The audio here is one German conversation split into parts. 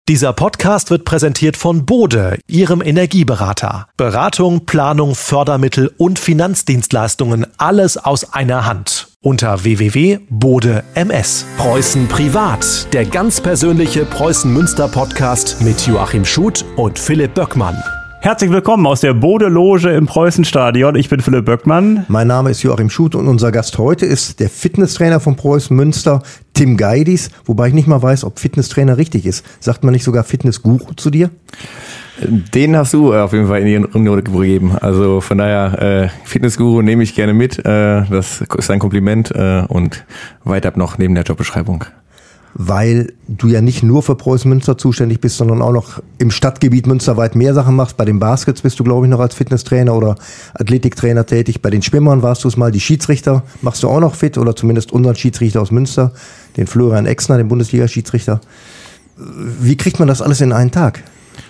Dieser Podcast wird präsentiert von Bode, Ihrem Energieberater. Beratung, Planung, Fördermittel und Finanzdienstleistungen, alles aus einer Hand. Unter www.bode.ms. Preußen Privat, der ganz persönliche Preußen-Münster-Podcast mit Joachim Schuth und Philipp Böckmann. Herzlich willkommen aus der Bode-Loge im Preußenstadion. Ich bin Philipp Böckmann. Mein Name ist Joachim Schuth und unser Gast heute ist der Fitnesstrainer von Preußen Münster, Tim Geidis. Wobei ich nicht mal weiß, ob Fitnesstrainer richtig ist. Sagt man nicht sogar Fitnessguru zu dir? Den hast du auf jeden Fall in die Runde gegeben. Also von daher, Fitnessguru nehme ich gerne mit. Das ist ein Kompliment und weit ab noch neben der Jobbeschreibung. Weil du ja nicht nur für Preußen Münster zuständig bist, sondern auch noch im Stadtgebiet münsterweit mehr Sachen machst. Bei den Baskets bist du, glaube ich, noch als Fitnesstrainer oder Athletiktrainer tätig. Bei den Schwimmern warst du es mal. Die Schiedsrichter machst du auch noch fit, oder zumindest unseren Schiedsrichter aus Münster, den Florian Exner, den Bundesliga-Schiedsrichter. Wie kriegt man das alles in einen Tag?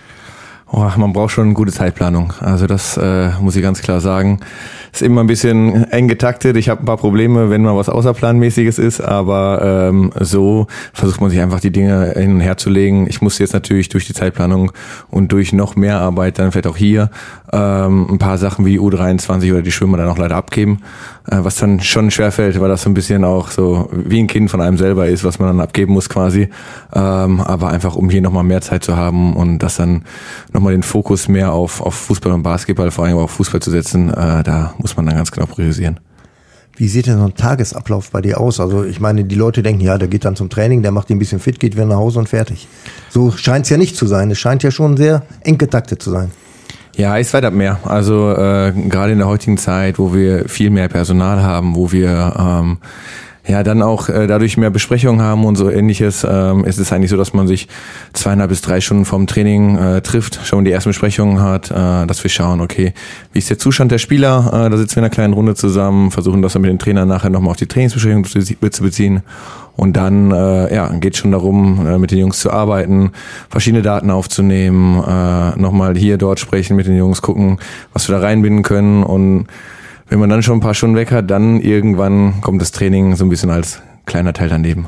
Oh, man braucht schon eine gute Zeitplanung. Also das muss ich ganz klar sagen. Ist immer ein bisschen eng getaktet. Ich habe ein paar Probleme, wenn mal was Außerplanmäßiges ist, aber so versucht man sich einfach die Dinge hin und her zu legen. Ich muss jetzt natürlich durch die Zeitplanung und durch noch mehr Arbeit dann vielleicht auch hier ein paar Sachen wie U23 oder die Schwimmer dann auch leider abgeben, was dann schon schwerfällt, weil das so ein bisschen auch so wie ein Kind von einem selber ist, was man dann abgeben muss quasi, aber einfach um hier nochmal mehr Zeit zu haben und das dann nochmal den Fokus mehr auf Fußball und Basketball, vor allem auf Fußball zu setzen, da muss man dann ganz genau priorisieren. Wie sieht denn so ein Tagesablauf bei dir aus? Also ich meine, die Leute denken, ja, der geht dann zum Training, der macht ihn ein bisschen fit, geht wieder nach Hause und fertig. So scheint es ja nicht zu sein. Es scheint ja schon sehr eng getaktet zu sein. Ja, ist weit ab mehr. Also gerade in der heutigen Zeit, wo wir viel mehr Personal haben, wo wir ja dann auch dadurch mehr Besprechungen haben und so Ähnliches, ist es eigentlich so, dass man sich 2,5 bis 3 Stunden vorm Training trifft, schon die ersten Besprechungen hat, dass wir schauen, okay, wie ist der Zustand der Spieler, da sitzen wir in einer kleinen Runde zusammen, versuchen das dann mit den Trainern nachher nochmal auf die Trainingsbesprechung zu beziehen. Und dann geht schon darum, mit den Jungs zu arbeiten, verschiedene Daten aufzunehmen, nochmal hier, dort sprechen mit den Jungs, gucken, was wir da reinbinden können. Und wenn man dann schon ein paar Stunden weg hat, dann irgendwann kommt das Training so ein bisschen als kleiner Teil daneben.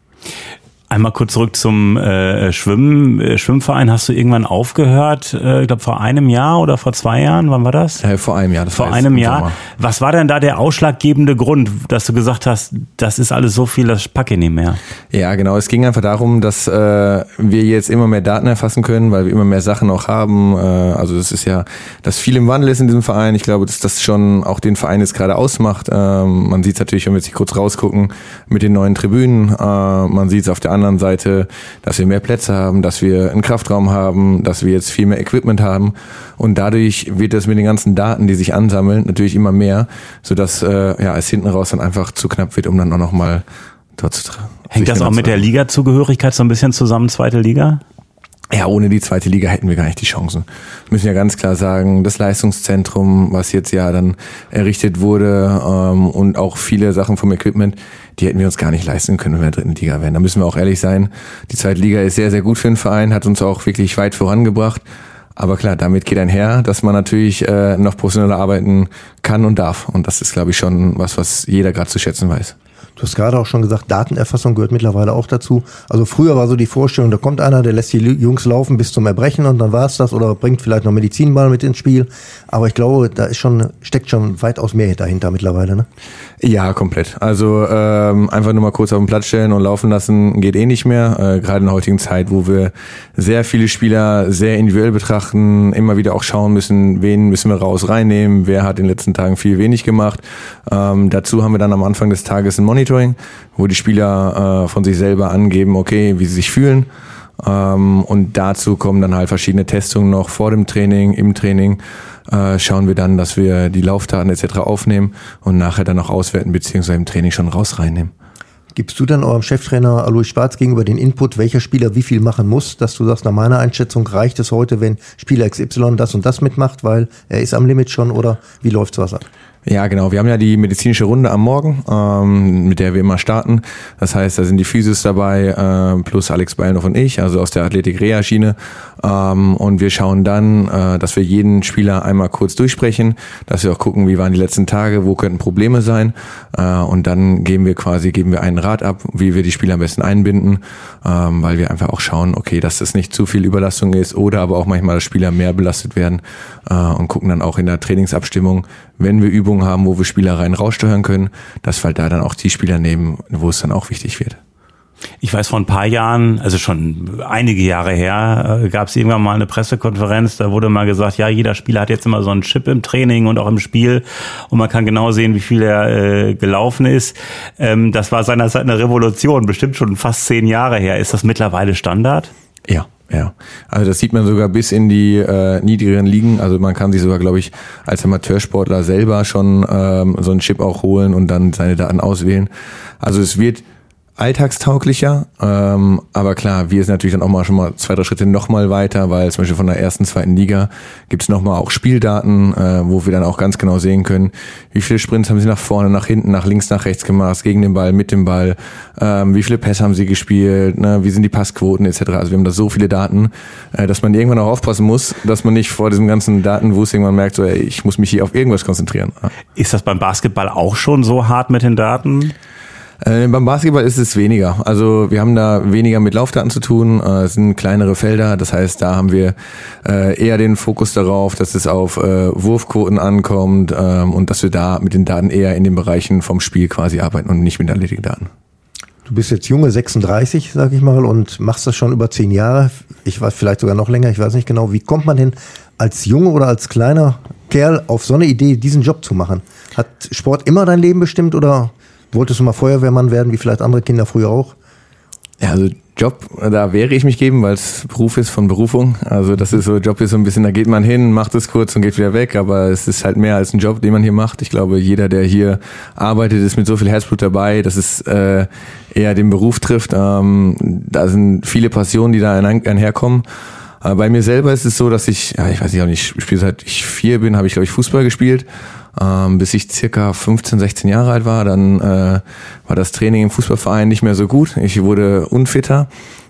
Einmal kurz zurück zum Schwimmverein. Hast du irgendwann aufgehört? Ich glaube vor einem Jahr oder vor 2 Jahren? Wann war das? Vor einem Jahr. Vor einem Jahr. Was war denn da der ausschlaggebende Grund, dass du gesagt hast, das ist alles so viel, das packe ich nicht mehr? Ja, genau. Es ging einfach darum, dass wir jetzt immer mehr Daten erfassen können, weil wir immer mehr Sachen auch haben. Also das ist ja, dass viel im Wandel ist in diesem Verein. Ich glaube, dass das schon auch den Verein jetzt gerade ausmacht. Man sieht es natürlich, wenn wir jetzt kurz rausgucken, mit den neuen Tribünen. Man sieht es auf der anderen Seite, dass wir mehr Plätze haben, dass wir einen Kraftraum haben, dass wir jetzt viel mehr Equipment haben und dadurch wird es mit den ganzen Daten, die sich ansammeln, natürlich immer mehr, sodass es hinten raus dann einfach zu knapp wird, um dann auch nochmal dort zu treffen. Hängt das auch mit der Liga-Zugehörigkeit so ein bisschen zusammen, zweite Liga? Ja, ohne die zweite Liga hätten wir gar nicht die Chancen. Wir müssen ja ganz klar sagen, das Leistungszentrum, was jetzt ja dann errichtet wurde und auch viele Sachen vom Equipment, die hätten wir uns gar nicht leisten können, wenn wir in der dritten Liga wären. Da müssen wir auch ehrlich sein. Die zweite Liga ist sehr, sehr gut für den Verein, hat uns auch wirklich weit vorangebracht. Aber klar, damit geht einher, dass man natürlich noch professioneller arbeiten kann und darf. Und das ist, glaube ich, schon was jeder gerade zu schätzen weiß. Du hast gerade auch schon gesagt, Datenerfassung gehört mittlerweile auch dazu. Also früher war so die Vorstellung, da kommt einer, der lässt die Jungs laufen bis zum Erbrechen und dann war es das oder bringt vielleicht noch Medizinball mit ins Spiel. Aber ich glaube, da steckt schon weitaus mehr dahinter mittlerweile, ne? Ja, komplett. Also einfach nur mal kurz auf den Platz stellen und laufen lassen geht eh nicht mehr. Gerade in der heutigen Zeit, wo wir sehr viele Spieler sehr individuell betrachten, immer wieder auch schauen müssen, wen müssen wir reinnehmen, wer hat in den letzten Tagen viel wenig gemacht. Dazu haben wir dann am Anfang des Tages ein Monitoring, wo die Spieler von sich selber angeben, okay, wie sie sich fühlen. Und dazu kommen dann halt verschiedene Testungen noch vor dem Training, im Training. Schauen wir dann, dass wir die Laufdaten etc. aufnehmen und nachher dann auch auswerten beziehungsweise im Training schon reinnehmen. Gibst du dann eurem Cheftrainer Alois Schwarz gegenüber den Input, welcher Spieler wie viel machen muss, dass du sagst, nach meiner Einschätzung reicht es heute, wenn Spieler XY das und das mitmacht, weil er ist am Limit schon, oder wie läuft sowas ab? Ja, genau. Wir haben ja die medizinische Runde am Morgen, mit der wir immer starten. Das heißt, da sind die Physios dabei, plus Alex Beilnow und ich, also aus der Athletik-Reha-Schiene. Und wir schauen dann, dass wir jeden Spieler einmal kurz durchsprechen, dass wir auch gucken, wie waren die letzten Tage, wo könnten Probleme sein. Und dann geben wir einen Rat ab, wie wir die Spieler am besten einbinden, weil wir einfach auch schauen, okay, dass das nicht zu viel Überlastung ist oder aber auch manchmal, dass Spieler mehr belastet werden, und gucken dann auch in der Trainingsabstimmung, wenn wir Übungen haben, wo wir Spieler rein raussteuern können, dass wir da dann auch die Spieler nehmen, wo es dann auch wichtig wird. Ich weiß, vor ein paar Jahren, also schon einige Jahre her, gab es irgendwann mal eine Pressekonferenz, da wurde mal gesagt, ja, jeder Spieler hat jetzt immer so einen Chip im Training und auch im Spiel und man kann genau sehen, wie viel er gelaufen ist. Das war seinerzeit eine Revolution, bestimmt schon fast 10 Jahre her. Ist das mittlerweile Standard? Ja. Also das sieht man sogar bis in die niedrigeren Ligen. Also man kann sich sogar, glaube ich, als Amateursportler selber schon so einen Chip auch holen und dann seine Daten auswählen. Also es wird alltagstauglicher, aber klar, wir sind natürlich dann auch schon mal 2, 3 Schritte noch mal weiter, weil zum Beispiel von der 1., 2. Liga gibt's noch mal auch Spieldaten, wo wir dann auch ganz genau sehen können, wie viele Sprints haben sie nach vorne, nach hinten, nach links, nach rechts gemacht, gegen den Ball, mit dem Ball, wie viele Pässe haben sie gespielt, ne, wie sind die Passquoten etc. Also wir haben da so viele Daten, dass man irgendwann auch aufpassen muss, dass man nicht vor diesem ganzen Datenwust irgendwann merkt, so, ey, ich muss mich hier auf irgendwas konzentrieren. Ist das beim Basketball auch schon so hart mit den Daten? Beim Basketball ist es weniger. Also wir haben da weniger mit Laufdaten zu tun. Es sind kleinere Felder. Das heißt, da haben wir eher den Fokus darauf, dass es auf Wurfquoten ankommt und dass wir da mit den Daten eher in den Bereichen vom Spiel quasi arbeiten und nicht mit Athletikdaten. Du bist jetzt junge 36, sag ich mal, und machst das schon über 10 Jahre. Ich weiß, vielleicht sogar noch länger, ich weiß nicht genau. Wie kommt man denn als Junge oder als kleiner Kerl auf so eine Idee, diesen Job zu machen? Hat Sport immer dein Leben bestimmt oder wolltest du mal Feuerwehrmann werden, wie vielleicht andere Kinder früher auch? Ja, also Job, da wehre ich mich gegen, weil es Beruf ist von Berufung. Also das ist so, Job ist so ein bisschen, da geht man hin, macht es kurz und geht wieder weg, aber es ist halt mehr als ein Job, den man hier macht. Ich glaube, jeder, der hier arbeitet, ist mit so viel Herzblut dabei, dass es eher den Beruf trifft. Da sind viele Passionen, die da einherkommen. Bei mir selber ist es so, dass ich weiß nicht, ich spiele seit ich 4 bin, habe ich, glaube ich, Fußball gespielt. Bis ich circa 15, 16 Jahre alt war, dann war das Training im Fußballverein nicht mehr so gut. Ich wurde unfitter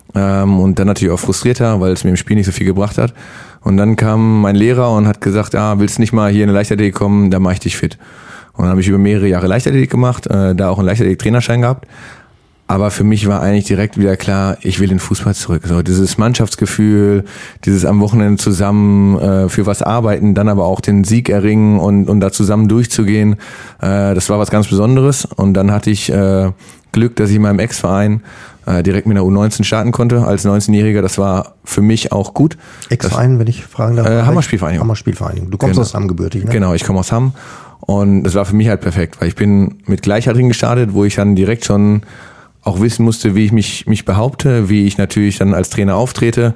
und dann natürlich auch frustrierter, weil es mir im Spiel nicht so viel gebracht hat. Und dann kam mein Lehrer und hat gesagt, willst du nicht mal hier in eine Leichtathletik kommen, da mache ich dich fit. Und dann habe ich über mehrere Jahre Leichtathletik gemacht, da auch einen Leichtathletik-Trainerschein gehabt. Aber für mich war eigentlich direkt wieder klar, ich will in den Fußball zurück. So dieses Mannschaftsgefühl, dieses am Wochenende zusammen für was arbeiten, dann aber auch den Sieg erringen und da zusammen durchzugehen, das war was ganz Besonderes. Und dann hatte ich Glück, dass ich in meinem Ex-Verein direkt mit einer U19 starten konnte als 19-Jähriger. Das war für mich auch gut. Ex-Verein, wenn ich fragen darf? Hammer-Spielvereinigung. Hammer-Spielvereinigung. Du kommst aus Hamm gebürtig, ne? Genau, ich komme aus Hamm. Und das war für mich halt perfekt, weil ich bin mit Gleichaltrigen gestartet, wo ich dann direkt schon auch wissen musste, wie ich mich behaupte, wie ich natürlich dann als Trainer auftrete.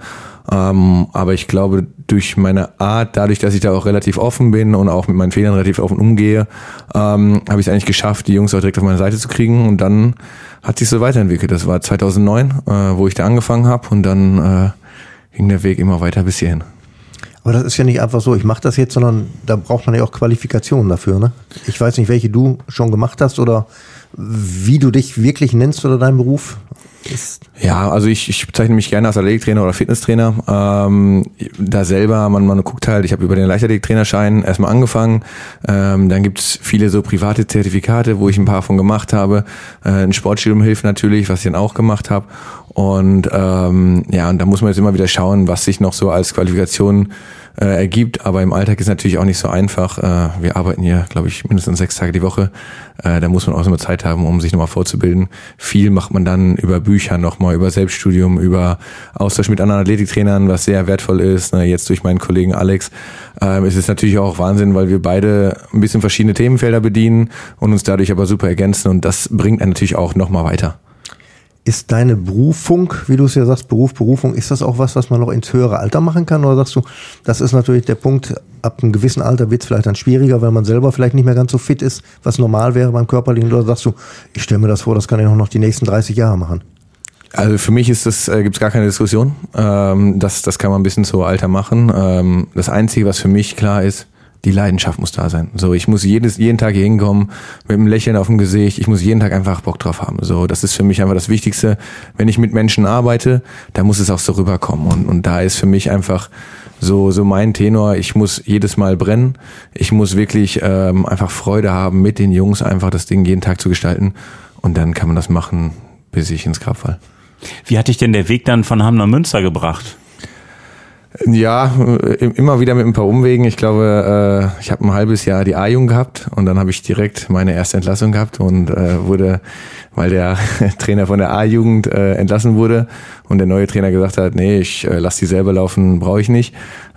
Aber ich glaube, durch meine Art, dadurch, dass ich da auch relativ offen bin und auch mit meinen Fehlern relativ offen umgehe, habe ich es eigentlich geschafft, die Jungs auch direkt auf meine Seite zu kriegen. Und dann hat sich so weiterentwickelt. Das war 2009, wo ich da angefangen habe. Und dann ging der Weg immer weiter bis hierhin. Aber das ist ja nicht einfach so, ich mache das jetzt, sondern da braucht man ja auch Qualifikationen dafür, ne? Ich weiß nicht, welche du schon gemacht hast oder wie du dich wirklich nennst oder deinen Beruf. Ja, also ich bezeichne mich gerne als Athletiktrainer oder Fitnesstrainer. Da selber, man guckt halt, ich habe über den Leichtathletik-Trainerschein erstmal angefangen. Dann gibt's viele so private Zertifikate, wo ich ein paar von gemacht habe. Ein Sportstudium hilft natürlich, was ich dann auch gemacht habe. Und und da muss man jetzt immer wieder schauen, was sich noch so als Qualifikation ergibt, aber im Alltag ist natürlich auch nicht so einfach. Wir arbeiten hier, glaube ich, mindestens 6 Tage die Woche. Da muss man auch immer Zeit haben, um sich nochmal vorzubilden. Viel macht man dann über Bücher nochmal, über Selbststudium, über Austausch mit anderen Athletiktrainern, was sehr wertvoll ist. Jetzt durch meinen Kollegen Alex ist es natürlich auch Wahnsinn, weil wir beide ein bisschen verschiedene Themenfelder bedienen und uns dadurch aber super ergänzen und das bringt einen natürlich auch nochmal weiter. Ist deine Berufung, wie du es ja sagst, Berufung, ist das auch was man noch ins höhere Alter machen kann? Oder sagst du, das ist natürlich der Punkt, ab einem gewissen Alter wird es vielleicht dann schwieriger, weil man selber vielleicht nicht mehr ganz so fit ist, was normal wäre beim Körperlichen? Oder sagst du, ich stelle mir das vor, das kann ich auch noch die nächsten 30 Jahre machen? Also für mich ist das, gibt's gar keine Diskussion. Das kann man ein bisschen zu Alter machen. Das Einzige, was für mich klar ist, die Leidenschaft muss da sein. So, ich muss jeden Tag hier hinkommen mit einem Lächeln auf dem Gesicht. Ich muss jeden Tag einfach Bock drauf haben. So, das ist für mich einfach das Wichtigste. Wenn ich mit Menschen arbeite, dann muss es auch so rüberkommen. Und da ist für mich einfach so mein Tenor. Ich muss jedes Mal brennen. Ich muss wirklich einfach Freude haben, mit den Jungs einfach das Ding jeden Tag zu gestalten. Und dann kann man das machen, bis ich ins Grab falle. Wie hat dich denn der Weg dann von Hamm nach Münster gebracht? Ja, immer wieder mit ein paar Umwegen. Ich glaube, ich habe ein halbes Jahr die A-Jugend gehabt und dann habe ich direkt meine erste Entlassung gehabt und wurde, weil der Trainer von der A-Jugend entlassen wurde und der neue Trainer gesagt hat, nee, ich lass die selber laufen, brauche ich nicht.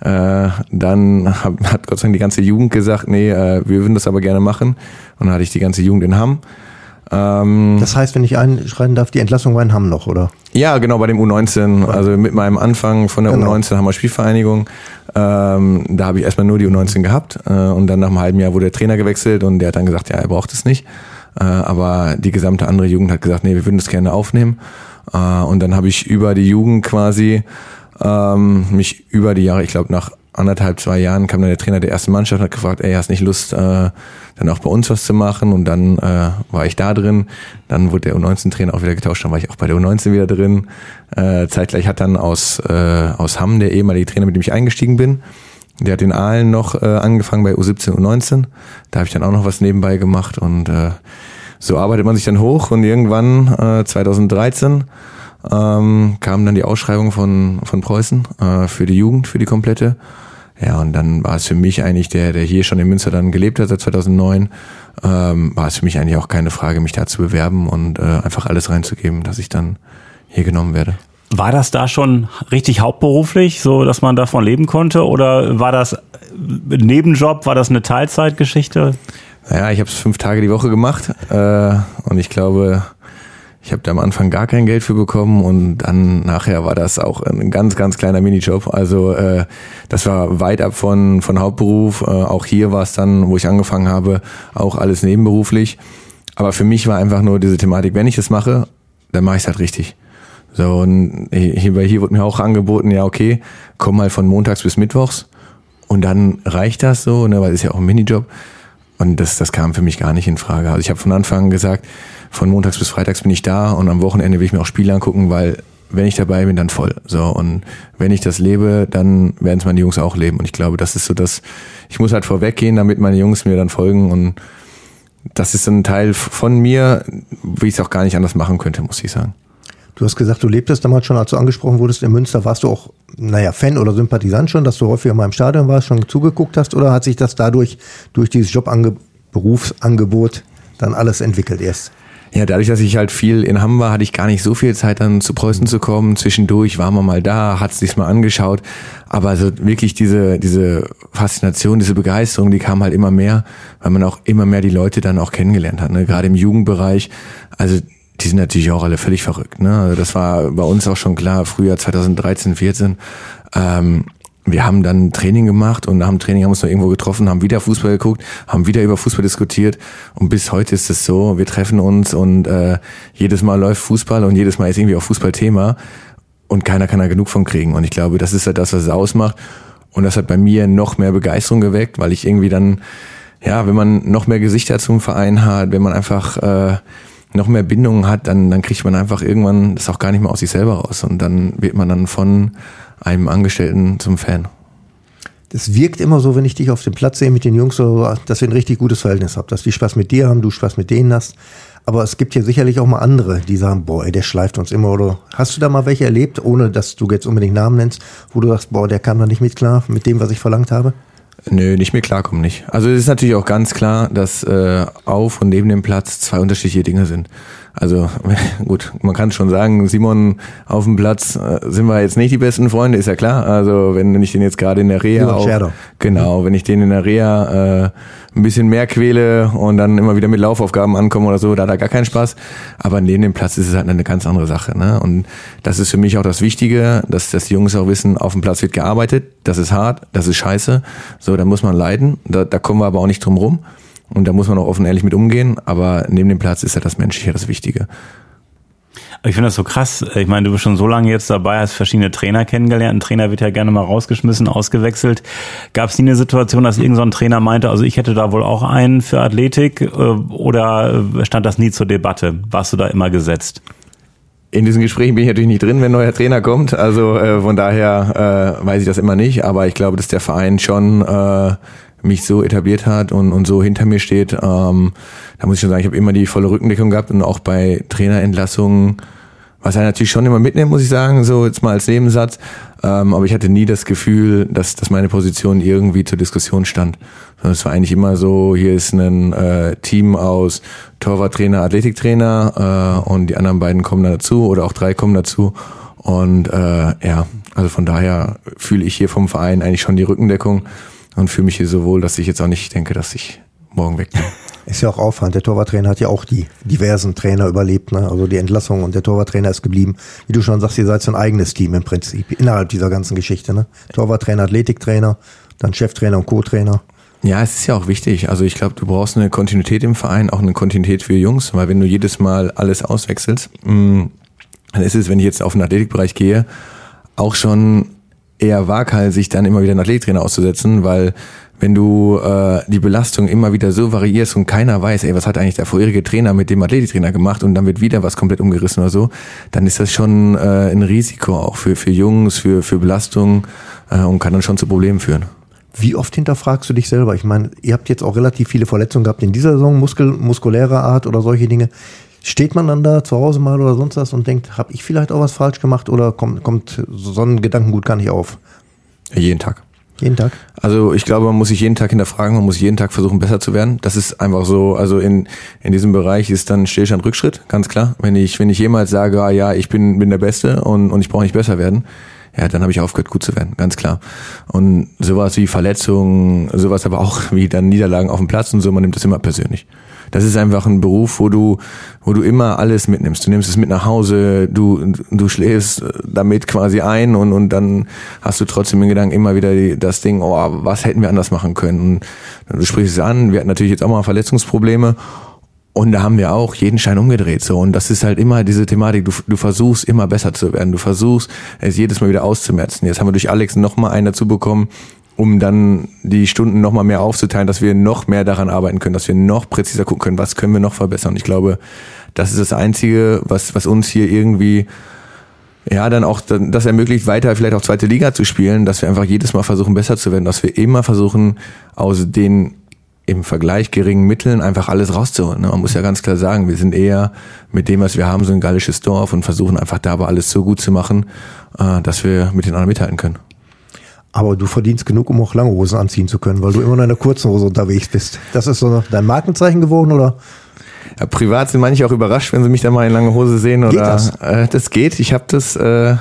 Dann hat Gott sei Dank die ganze Jugend gesagt, nee, wir würden das aber gerne machen. Und dann hatte ich die ganze Jugend in Hamm. Das heißt, wenn ich einschreiten darf, die Entlassung war in Hamm noch, oder? Ja, genau, bei dem U19, also mit meinem Anfang von der U19 Hammer Spielvereinigung, da habe ich erstmal nur die U19 gehabt und dann nach einem halben Jahr wurde der Trainer gewechselt und der hat dann gesagt, ja, er braucht es nicht, aber die gesamte andere Jugend hat gesagt, nee, wir würden das gerne aufnehmen und dann habe ich über die Jugend quasi mich über die Jahre, ich glaube nach 1,5-2 Jahren kam dann der Trainer der ersten Mannschaft und hat gefragt, ey, hast nicht Lust, dann auch bei uns was zu machen? Und dann war ich da drin. Dann wurde der U19-Trainer auch wieder getauscht, dann war ich auch bei der U19 wieder drin. Zeitgleich hat dann aus Hamm der ehemalige Trainer, mit dem ich eingestiegen bin, der hat in Aalen noch angefangen bei U17, U19. Da habe ich dann auch noch was nebenbei gemacht und so arbeitet man sich dann hoch und irgendwann 2013 kam dann die Ausschreibung von Preußen für die Jugend, für die komplette. Ja, und dann war es für mich eigentlich, der hier schon in Münster dann gelebt hat seit 2009, war es für mich eigentlich auch keine Frage, mich da zu bewerben und einfach alles reinzugeben, dass ich dann hier genommen werde. War das da schon richtig hauptberuflich, so dass man davon leben konnte? Oder war das ein Nebenjob, war das eine Teilzeitgeschichte? Naja, ich habe es 5 Tage die Woche gemacht und ich glaube, ich habe da am Anfang gar kein Geld für bekommen und dann nachher war das auch ein ganz, ganz kleiner Minijob. Also das war weit ab von Hauptberuf. Auch hier war es dann, wo ich angefangen habe, auch alles nebenberuflich. Aber für mich war einfach nur diese Thematik, wenn ich das mache, dann mache ich es halt richtig. So, und hier wurde mir auch angeboten, ja okay, komm mal von montags bis mittwochs und dann reicht das so, ne, weil es ist ja auch ein Minijob. Und das kam für mich gar nicht in Frage. Also ich habe von Anfang an gesagt, von montags bis freitags bin ich da und am Wochenende will ich mir auch Spiele angucken, weil wenn ich dabei bin, dann voll. So, und wenn ich das lebe, dann werden es meine Jungs auch leben. Und ich glaube, das ist so das, ich muss halt vorweggehen, damit meine Jungs mir dann folgen. Und das ist so ein Teil von mir, wie ich es auch gar nicht anders machen könnte, muss ich sagen. Du hast gesagt, du lebtest damals schon, als du angesprochen wurdest in Münster. Warst du auch, Fan oder Sympathisant schon, dass du häufiger mal im Stadion warst, schon zugeguckt hast? Oder hat sich das dadurch, durch dieses Berufsangebot, dann alles entwickelt erst? Ja, dadurch, dass ich halt viel in Hamm war, hatte ich gar nicht so viel Zeit, dann zu Preußen zu kommen. Zwischendurch waren wir mal da, hat es sich mal angeschaut. Aber also wirklich diese Faszination, diese Begeisterung, die kam halt immer mehr, weil man auch immer mehr die Leute dann auch kennengelernt hat. Ne? Gerade im Jugendbereich. Also die sind natürlich auch alle völlig verrückt. Ne? Also das war bei uns auch schon klar, Frühjahr 2013, 14. Wir haben dann Training gemacht und nach dem Training haben wir uns noch irgendwo getroffen, haben wieder Fußball geguckt, haben wieder über Fußball diskutiert und bis heute ist es so, wir treffen uns und jedes Mal läuft Fußball und jedes Mal ist irgendwie auch Fußball Thema und keiner kann da genug von kriegen und ich glaube, das ist halt das, was es ausmacht und das hat bei mir noch mehr Begeisterung geweckt, weil ich irgendwie dann, ja, wenn man noch mehr Gesichter zum Verein hat, wenn man einfach noch mehr Bindungen hat, dann kriegt man einfach irgendwann das auch gar nicht mehr aus sich selber raus und dann wird man dann von einem Angestellten zum Fan. Das wirkt immer so, wenn ich dich auf dem Platz sehe mit den Jungs, so, dass ihr ein richtig gutes Verhältnis habt, dass die Spaß mit dir haben, du Spaß mit denen hast. Aber es gibt hier sicherlich auch mal andere, die sagen, boah, ey, der schleift uns immer. Oder hast du da mal welche erlebt, ohne dass du jetzt unbedingt Namen nennst, wo du sagst, boah, der kam da nicht mit klar, mit dem, was ich verlangt habe? Nö, nicht mehr klarkommen nicht. Also es ist natürlich auch ganz klar, dass auf und neben dem Platz 2 unterschiedliche Dinge sind. Also gut, man kann schon sagen, Simon auf dem Platz sind wir jetzt nicht die besten Freunde, ist ja klar. Also wenn ich den jetzt gerade in der Reha wenn ich den in der Reha ein bisschen mehr quäle und dann immer wieder mit Laufaufgaben ankomme oder so, da hat er gar keinen Spaß. Aber neben dem Platz ist es halt eine ganz andere Sache. Ne? Und das ist für mich auch das Wichtige, dass die Jungs auch wissen, auf dem Platz wird gearbeitet, das ist hart, das ist scheiße. So, da muss man leiden, da kommen wir aber auch nicht drum rum. Und da muss man auch offen ehrlich mit umgehen, aber neben dem Platz ist ja das Menschliche das Wichtige. Ich finde das so krass. Ich meine, du bist schon so lange jetzt dabei, hast verschiedene Trainer kennengelernt. Ein Trainer wird ja gerne mal rausgeschmissen, ausgewechselt. Gab es nie eine Situation, dass irgend so ein Trainer meinte, also ich hätte da wohl auch einen für Athletik, oder stand das nie zur Debatte? Warst du da immer gesetzt? In diesen Gesprächen bin ich natürlich nicht drin, wenn ein neuer Trainer kommt. Also von daher weiß ich das immer nicht. Aber ich glaube, dass der Verein schon mich so etabliert hat und so hinter mir steht. Da muss ich schon sagen, ich habe immer die volle Rückendeckung gehabt und auch bei Trainerentlassungen, was er natürlich schon immer mitnimmt, muss ich sagen, so jetzt mal als Nebensatz. Aber ich hatte nie das Gefühl, dass meine Position irgendwie zur Diskussion stand. Sondern es war eigentlich immer so, hier ist ein Team aus Torwarttrainer, Athletiktrainer und die anderen beiden kommen dazu oder auch 3 kommen dazu. Und also von daher fühle ich hier vom Verein eigentlich schon die Rückendeckung und fühle mich hier so wohl, dass ich jetzt auch nicht denke, dass ich morgen weg bin. Ist ja auch auffallend. Der Torwarttrainer hat ja auch die diversen Trainer überlebt, ne? Also die Entlassung und der Torwarttrainer ist geblieben. Wie du schon sagst, ihr seid so ein eigenes Team im Prinzip innerhalb dieser ganzen Geschichte, ne? Torwarttrainer, Athletiktrainer, dann Cheftrainer und Co-Trainer. Ja, es ist ja auch wichtig. Also ich glaube, du brauchst eine Kontinuität im Verein, auch eine Kontinuität für Jungs, weil wenn du jedes Mal alles auswechselst, dann ist es, wenn ich jetzt auf den Athletikbereich gehe, auch schon eher waghalsig, dann immer wieder einen Athletiktrainer auszusetzen, weil wenn du die Belastung immer wieder so variierst und keiner weiß, was hat eigentlich der vorherige Trainer mit dem Athletiktrainer gemacht und dann wird wieder was komplett umgerissen oder so, dann ist das schon ein Risiko auch für Jungs, für Belastung und kann dann schon zu Problemen führen. Wie oft hinterfragst du dich selber? Ich meine, ihr habt jetzt auch relativ viele Verletzungen gehabt in dieser Saison, muskulärer Art oder solche Dinge. Steht man dann da zu Hause mal oder sonst was und denkt, habe ich vielleicht auch was falsch gemacht oder kommt so ein Gedankengut gar nicht auf? Jeden Tag. Jeden Tag? Also ich glaube, man muss sich jeden Tag hinterfragen, man muss jeden Tag versuchen, besser zu werden. Das ist einfach so, also in diesem Bereich ist dann Stillstand, Rückschritt, ganz klar. Wenn ich jemals sage, ich bin der Beste und ich brauche nicht besser werden, ja, dann habe ich aufgehört, gut zu werden, ganz klar. Und sowas wie Verletzungen, sowas aber auch wie dann Niederlagen auf dem Platz und so, man nimmt das immer persönlich. Das ist einfach ein Beruf, wo du immer alles mitnimmst. Du nimmst es mit nach Hause, du schläfst damit quasi ein und dann hast du trotzdem den Gedanken immer wieder das Ding, was hätten wir anders machen können? Und du sprichst es an, wir hatten natürlich jetzt auch mal Verletzungsprobleme und da haben wir auch jeden Stein umgedreht, so. Und das ist halt immer diese Thematik, du versuchst immer besser zu werden, du versuchst es jedes Mal wieder auszumerzen. Jetzt haben wir durch Alex nochmal einen dazu bekommen, um dann die Stunden noch mal mehr aufzuteilen, dass wir noch mehr daran arbeiten können, dass wir noch präziser gucken können, was können wir noch verbessern. Und ich glaube, das ist das Einzige, was uns hier irgendwie dann auch das ermöglicht, weiter vielleicht auch 2. Liga zu spielen, dass wir einfach jedes Mal versuchen, besser zu werden, dass wir immer versuchen, aus den im Vergleich geringen Mitteln einfach alles rauszuholen. Man muss ja ganz klar sagen, wir sind eher mit dem, was wir haben, so ein gallisches Dorf und versuchen einfach dabei alles so gut zu machen, dass wir mit den anderen mithalten können. Aber du verdienst genug, um auch lange Hosen anziehen zu können, weil du immer nur in einer kurzen Hose unterwegs bist. Das ist so dein Markenzeichen geworden, oder? Ja, privat sind manche auch überrascht, wenn sie mich da mal in lange Hose sehen. Geht das? Das geht. Ich habe das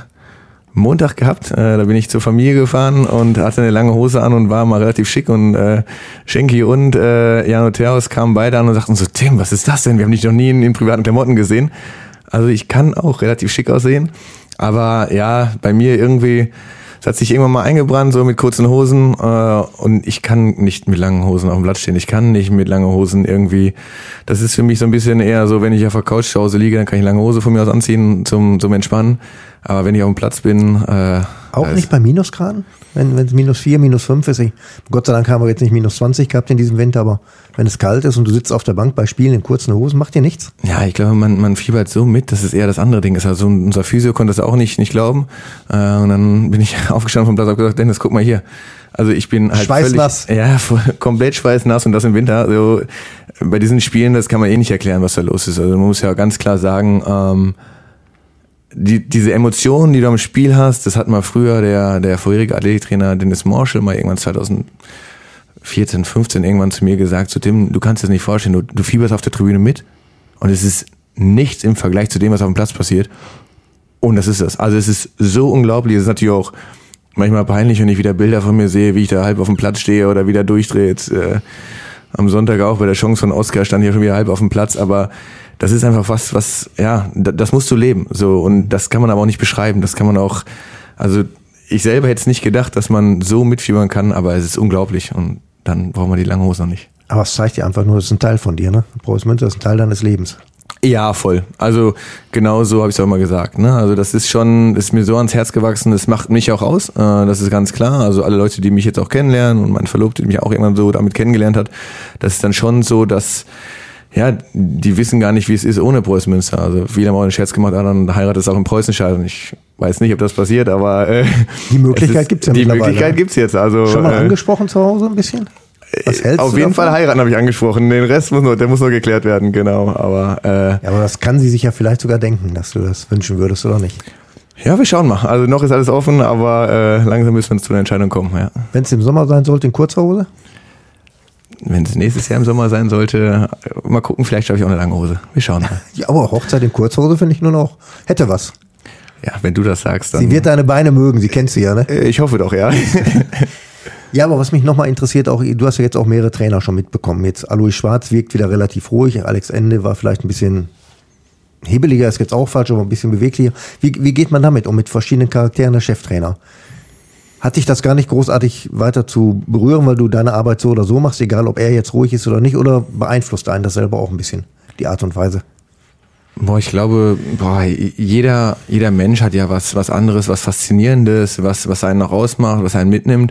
Montag gehabt. Da bin ich zur Familie gefahren und hatte eine lange Hose an und war mal relativ schick. Und Schenki und Jan Otheus kamen beide an und sagten so, Tim, was ist das denn? Wir haben dich noch nie in privaten Klamotten gesehen. Also ich kann auch relativ schick aussehen. Aber ja, bei mir irgendwie... Es hat sich irgendwann mal eingebrannt, so mit kurzen Hosen, und ich kann nicht mit langen Hosen auf dem Blatt stehen. Ich kann nicht mit langen Hosen irgendwie, das ist für mich so ein bisschen eher so, wenn ich auf der Couch zu Hause liege, dann kann ich lange Hose von mir aus anziehen zum Entspannen. Aber wenn ich auf dem Platz bin... Auch nicht bei Minusgraden? Wenn es -4, -5 ist. Gott sei Dank haben wir jetzt nicht -20 gehabt in diesem Winter, aber wenn es kalt ist und du sitzt auf der Bank bei Spielen in kurzen Hosen, macht dir nichts? Ja, ich glaube, man fiebert so mit, dass es eher das andere Ding ist. Also unser Physio konnte das auch nicht glauben. Und dann bin ich aufgestanden vom Platz und habe gesagt, Dennis, guck mal hier. Also ich bin halt schweißnass. Komplett schweißnass und das im Winter. Also bei diesen Spielen, das kann man nicht erklären, was da los ist. Also man muss ja ganz klar sagen, diese Emotionen, die du am Spiel hast, das hat mal früher der vorherige Athletiktrainer Dennis Morschel mal irgendwann 2014, 15 irgendwann zu mir gesagt, so Tim, du kannst dir das nicht vorstellen, du fieberst auf der Tribüne mit und es ist nichts im Vergleich zu dem, was auf dem Platz passiert. Und das ist das. Also es ist so unglaublich, es ist natürlich auch manchmal peinlich, wenn ich wieder Bilder von mir sehe, wie ich da halb auf dem Platz stehe oder wieder durchdrehe. Jetzt, am Sonntag auch bei der Chance von Oscar stand ich ja schon wieder halb auf dem Platz, aber das ist einfach was, das musst du leben, so, und das kann man aber auch nicht beschreiben, das kann man auch, also ich selber hätte es nicht gedacht, dass man so mitfiebern kann, aber es ist unglaublich und dann braucht man die lange Hose noch nicht. Aber es zeigt dir einfach nur, das ist ein Teil von dir, ne? Preußen Münster ist ein Teil deines Lebens. Ja, voll. Also genau so habe ich es auch immer gesagt. Ne? Also das ist mir so ans Herz gewachsen, das macht mich auch aus, das ist ganz klar. Also alle Leute, die mich jetzt auch kennenlernen und mein Verlobter, die mich auch irgendwann so damit kennengelernt hat, das ist dann schon so, dass die wissen gar nicht, wie es ist ohne Preußen Münster. Also viele haben auch einen Scherz gemacht, dann heiratet es auch im Preußenstadion. Ich weiß nicht, ob das passiert, aber die Möglichkeit gibt's ja mittlerweile. Die Möglichkeit gibt's jetzt. Also schon mal angesprochen zu Hause ein bisschen? Was hältst auf du jeden davon? Fall heiraten habe ich angesprochen. Den Rest muss noch geklärt werden, genau. Aber aber das kann sie sich ja vielleicht sogar denken, dass du das wünschen würdest oder nicht. Ja, wir schauen mal. Also noch ist alles offen, aber langsam müssen wir zu einer Entscheidung kommen. Ja. Wenn es im Sommer sein sollte, in kurzer Hose? Wenn es nächstes Jahr im Sommer sein sollte, mal gucken, vielleicht habe ich auch eine lange Hose. Wir schauen mal. Ja, aber Hochzeit in Kurzhose finde ich nur noch, hätte was. Ja, wenn du das sagst, dann... Sie wird deine Beine mögen, sie kennt sie ja, ne? Ich hoffe doch, ja. Ja, aber was mich nochmal interessiert, auch du hast ja jetzt auch mehrere Trainer schon mitbekommen. Jetzt Alois Schwarz wirkt wieder relativ ruhig, Alex Ende war vielleicht ein bisschen hebeliger, ist jetzt auch falsch, aber ein bisschen beweglicher. Wie geht man damit um, mit verschiedenen Charakteren der Cheftrainer? Hat dich das gar nicht großartig weiter zu berühren, weil du deine Arbeit so oder so machst, egal ob er jetzt ruhig ist oder nicht, oder beeinflusst einen das selber auch ein bisschen, die Art und Weise? Ich glaube, jeder Mensch hat ja was anderes, was Faszinierendes, was einen noch ausmacht, was einen mitnimmt.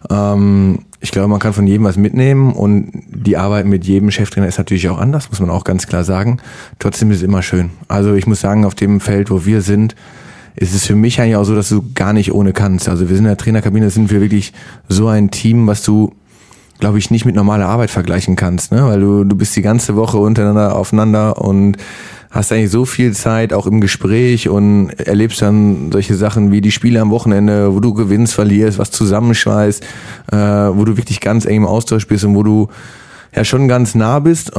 Ich glaube, man kann von jedem was mitnehmen und die Arbeit mit jedem Cheftrainer ist natürlich auch anders, muss man auch ganz klar sagen. Trotzdem ist es immer schön. Also ich muss sagen, auf dem Feld, wo wir sind, ist es für mich eigentlich auch so, dass du gar nicht ohne kannst. Also wir sind in der Trainerkabine, sind wir wirklich so ein Team, was du, glaube ich, nicht mit normaler Arbeit vergleichen kannst, ne? Weil du bist die ganze Woche untereinander aufeinander und hast eigentlich so viel Zeit auch im Gespräch und erlebst dann solche Sachen wie die Spiele am Wochenende, wo du gewinnst, verlierst, was zusammenschweißt, wo du wirklich ganz eng im Austausch bist und wo du ja schon ganz nah bist.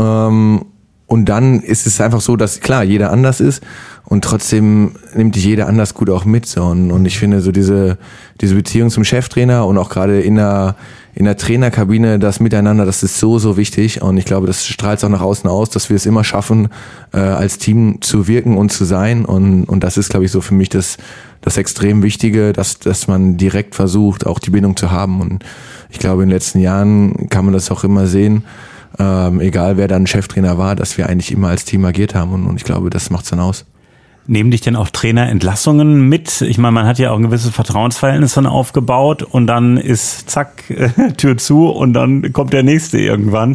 Und dann ist es einfach so, dass klar, jeder anders ist und trotzdem nimmt dich jeder anders gut auch mit. So. Und ich finde so diese Beziehung zum Cheftrainer und auch gerade in der Trainerkabine, das Miteinander, das ist so wichtig. Und ich glaube, das strahlt auch nach außen aus, dass wir es immer schaffen, als Team zu wirken und zu sein. Und das ist, glaube ich, so für mich das extrem Wichtige, dass man direkt versucht, auch die Bindung zu haben. Und ich glaube, in den letzten Jahren kann man das auch immer sehen, egal wer dann Cheftrainer war, dass wir eigentlich immer als Team agiert haben. Und ich glaube, das macht's dann aus. Nehmen dich denn auch Trainerentlassungen mit? Ich meine, man hat ja auch ein gewisses Vertrauensverhältnis dann aufgebaut und dann ist zack, Tür zu und dann kommt der Nächste irgendwann.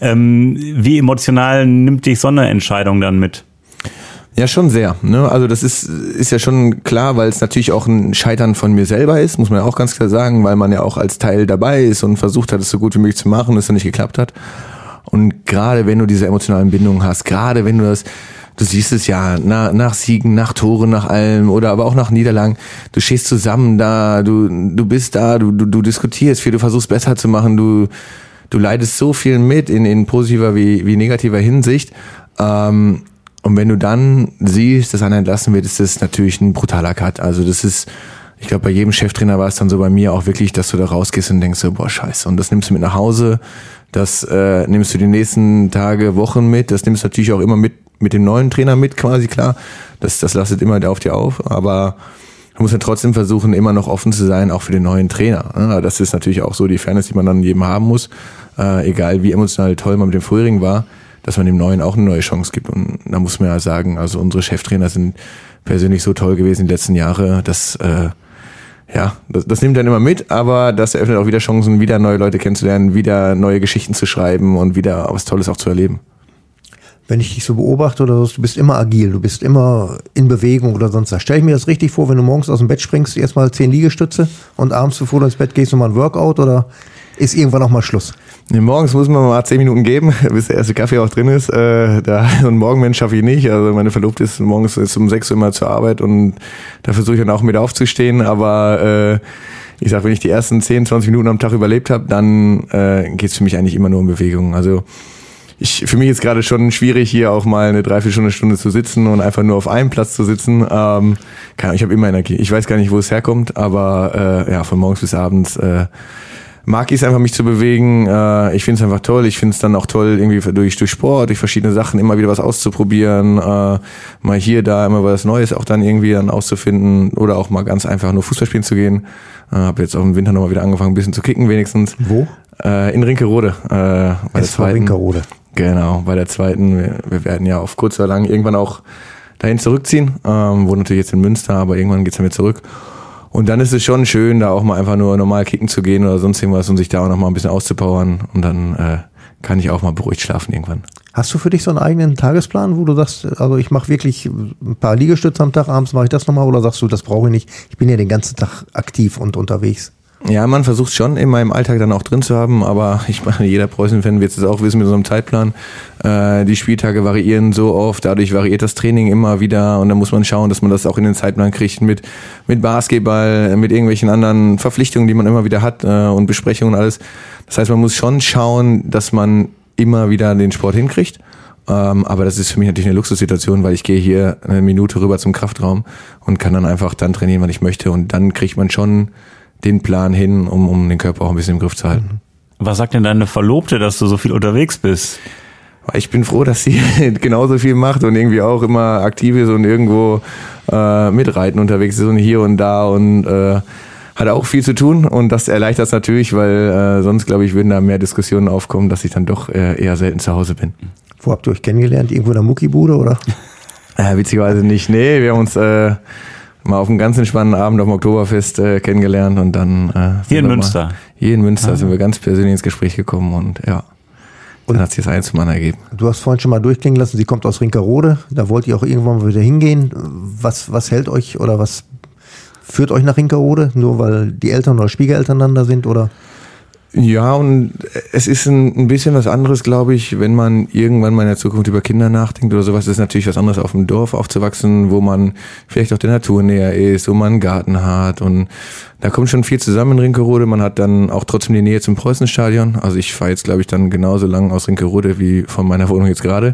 Wie emotional nimmt dich so eine Entscheidung dann mit? Ja, schon sehr. Ne? Also das ist ja schon klar, weil es natürlich auch ein Scheitern von mir selber ist, muss man ja auch ganz klar sagen, weil man ja auch als Teil dabei ist und versucht hat, es so gut wie möglich zu machen, es dann nicht geklappt hat. Und gerade wenn du diese emotionalen Bindungen hast, gerade wenn du siehst es ja nach Siegen, nach Toren, nach allem oder aber auch nach Niederlagen. Du stehst zusammen da, du bist da, du diskutierst viel, du versuchst besser zu machen, du leidest so viel mit in positiver wie negativer Hinsicht. Und wenn du dann siehst, dass einer entlassen wird, ist das natürlich ein brutaler Cut. Also das ist, ich glaube, bei jedem Cheftrainer war es dann so bei mir auch wirklich, dass du da rausgehst und denkst so, boah, scheiße. Und das nimmst du mit nach Hause, das nimmst du die nächsten Tage, Wochen mit, das nimmst du natürlich auch immer mit dem neuen Trainer mit, quasi, klar. Das lastet immer auf dir auf, aber du musst ja trotzdem versuchen, immer noch offen zu sein, auch für den neuen Trainer. Das ist natürlich auch so die Fairness, die man dann jedem haben muss, egal wie emotional toll man mit dem vorherigen war, dass man dem Neuen auch eine neue Chance gibt. Und da muss man ja sagen, also unsere Cheftrainer sind persönlich so toll gewesen die letzten Jahre, dass das nimmt dann immer mit, aber das eröffnet auch wieder Chancen, wieder neue Leute kennenzulernen, wieder neue Geschichten zu schreiben und wieder was Tolles auch zu erleben. Wenn ich dich so beobachte oder so, du bist immer agil, du bist immer in Bewegung oder sonst was. Stell ich mir das richtig vor, wenn du morgens aus dem Bett springst, erstmal 10 Liegestütze und abends, bevor du ins Bett gehst, nochmal ein Workout oder ist irgendwann auch mal Schluss? Nee, morgens muss man mal 10 Minuten geben, bis der erste Kaffee auch drin ist. So ein Morgenmensch schaffe ich nicht. Also meine Verlobte ist morgens um 6 Uhr immer zur Arbeit und da versuche ich dann auch mit aufzustehen. Aber ich sag, wenn ich die ersten 10, 20 Minuten am Tag überlebt habe, dann geht's für mich eigentlich immer nur um Bewegung. Also für mich ist gerade schon schwierig, hier auch mal eine Dreiviertelstunde zu sitzen und einfach nur auf einem Platz zu sitzen. Ich habe immer Energie. Ich weiß gar nicht, wo es herkommt, aber von morgens bis abends mag ich es einfach, mich zu bewegen. Ich finde es einfach toll. Ich finde es dann auch toll, irgendwie durch Sport, durch verschiedene Sachen immer wieder was auszuprobieren. Mal hier, da, immer was Neues auch dann irgendwie dann auszufinden oder auch mal ganz einfach nur Fußball spielen zu gehen. Habe jetzt auch im Winter nochmal wieder angefangen, ein bisschen zu kicken wenigstens. Wo? In Rinkerode. Bei der zweiten. Rinkerode. Genau, bei der zweiten, wir werden ja auf kurz oder lang irgendwann auch dahin zurückziehen, wo natürlich jetzt in Münster, aber irgendwann geht's dann wieder zurück. Und dann ist es schon schön, da auch mal einfach nur normal kicken zu gehen oder sonst irgendwas und sich da auch noch mal ein bisschen auszupowern und dann kann ich auch mal beruhigt schlafen irgendwann. Hast du für dich so einen eigenen Tagesplan, wo du sagst, also ich mache wirklich ein paar Liegestütze am Tag, abends mache ich das nochmal, oder sagst du, das brauche ich nicht, ich bin ja den ganzen Tag aktiv und unterwegs? Ja, man versucht schon in meinem Alltag dann auch drin zu haben, aber ich meine, jeder Preußen-Fan wird es auch wissen mit so einem Zeitplan. Die Spieltage variieren so oft, dadurch variiert das Training immer wieder und dann muss man schauen, dass man das auch in den Zeitplan kriegt mit Basketball, mit irgendwelchen anderen Verpflichtungen, die man immer wieder hat und Besprechungen und alles. Das heißt, man muss schon schauen, dass man immer wieder den Sport hinkriegt. Aber das ist für mich natürlich eine Luxussituation, weil ich gehe hier eine Minute rüber zum Kraftraum und kann dann einfach dann trainieren, wann ich möchte und dann kriegt man schon den Plan hin, um den Körper auch ein bisschen im Griff zu halten. Was sagt denn deine Verlobte, dass du so viel unterwegs bist? Ich bin froh, dass sie genauso viel macht und irgendwie auch immer aktiv ist und irgendwo mit Reiten unterwegs ist und hier und da und hat auch viel zu tun und das erleichtert es natürlich, weil sonst, glaube ich, würden da mehr Diskussionen aufkommen, dass ich dann doch eher selten zu Hause bin. Wo habt ihr euch kennengelernt? Irgendwo in der Muckibude, oder? Witzigerweise nicht. Nee, wir haben uns mal auf einem ganz entspannten Abend auf dem Oktoberfest kennengelernt und dann hier in Münster. Hier in Münster sind wir ganz persönlich ins Gespräch gekommen und ja, dann hat sich das eins zum anderen ergeben. Du hast vorhin schon mal durchklingen lassen, sie kommt aus Rinkerode, da wollt ihr auch irgendwann mal wieder hingehen. Was hält euch oder was führt euch nach Rinkerode? Nur weil die Eltern oder Schwiegereltern dann da sind, oder? Ja, und es ist ein bisschen was anderes, glaube ich, wenn man irgendwann mal in der Zukunft über Kinder nachdenkt oder sowas. Es ist natürlich was anderes, auf dem Dorf aufzuwachsen, wo man vielleicht auch der Natur näher ist, wo man einen Garten hat und da kommt schon viel zusammen in Rinkerode. Man hat dann auch trotzdem die Nähe zum Preußenstadion. Also ich fahre jetzt, glaube ich, dann genauso lang aus Rinkerode wie von meiner Wohnung jetzt gerade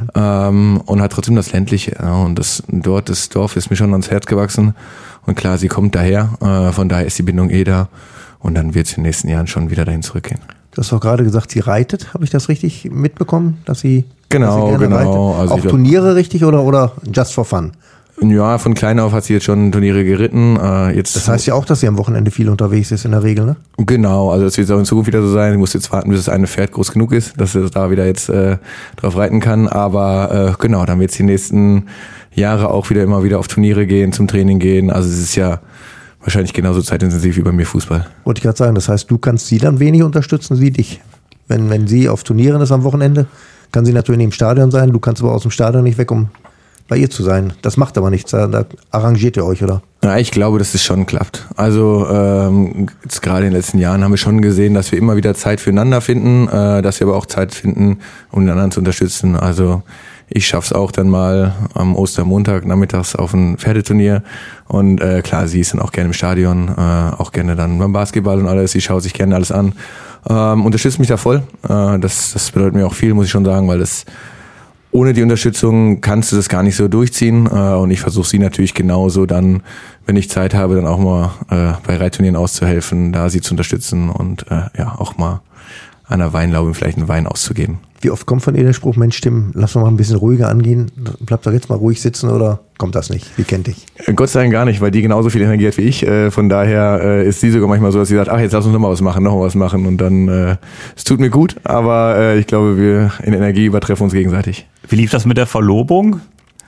und hat trotzdem das Ländliche. Ja, und das Dorf ist mir schon ans Herz gewachsen und klar, sie kommt daher, von daher ist die Bindung da. Und dann wird es in den nächsten Jahren schon wieder dahin zurückgehen. Du hast doch gerade gesagt, sie reitet. Habe ich das richtig mitbekommen? Dass sie genau. Reitet? Also auch Turniere richtig oder just for fun? Ja, von klein auf hat sie jetzt schon Turniere geritten. Das heißt ja auch, dass sie am Wochenende viel unterwegs ist in der Regel, ne? Genau, also das wird auch in Zukunft wieder so sein. Ich muss jetzt warten, bis das eine Pferd groß genug ist, dass er da wieder jetzt drauf reiten kann. Aber genau, dann wird es die nächsten Jahre auch immer wieder auf Turniere gehen, zum Training gehen. Also es ist ja wahrscheinlich genauso zeitintensiv wie bei mir Fußball. Wollte ich gerade sagen, das heißt, du kannst sie dann wenig unterstützen, sie dich. Wenn sie auf Turnieren ist am Wochenende, kann sie natürlich nicht im Stadion sein, du kannst aber aus dem Stadion nicht weg, um bei ihr zu sein. Das macht aber nichts, da arrangiert ihr euch, oder? Ja, ich glaube, dass es schon klappt. Also jetzt gerade in den letzten Jahren haben wir schon gesehen, dass wir immer wieder Zeit füreinander finden, dass wir aber auch Zeit finden, um den anderen zu unterstützen. Also ich schaff's auch dann mal am Ostermontag nachmittags auf ein Pferdeturnier und klar, sie ist dann auch gerne im Stadion, auch gerne dann beim Basketball und alles, sie schaut sich gerne alles an, unterstützt mich da voll, das bedeutet mir auch viel, muss ich schon sagen, weil das ohne die Unterstützung kannst du das gar nicht so durchziehen und ich versuche sie natürlich genauso dann, wenn ich Zeit habe, dann auch mal bei Reitturnieren auszuhelfen, da sie zu unterstützen und ja auch mal einer Weinlaube vielleicht einen Wein auszugeben. Wie oft kommt von ihr der Spruch, Mensch Tim, lass doch mal ein bisschen ruhiger angehen, bleib doch jetzt mal ruhig sitzen, oder kommt das nicht? Wie kennt dich? Gott sei Dank gar nicht, weil die genauso viel Energie hat wie ich. Von daher ist sie sogar manchmal so, dass sie sagt, ach, jetzt lass uns noch mal was machen und dann, es tut mir gut, aber ich glaube, wir in Energie übertreffen uns gegenseitig. Wie lief das mit der Verlobung?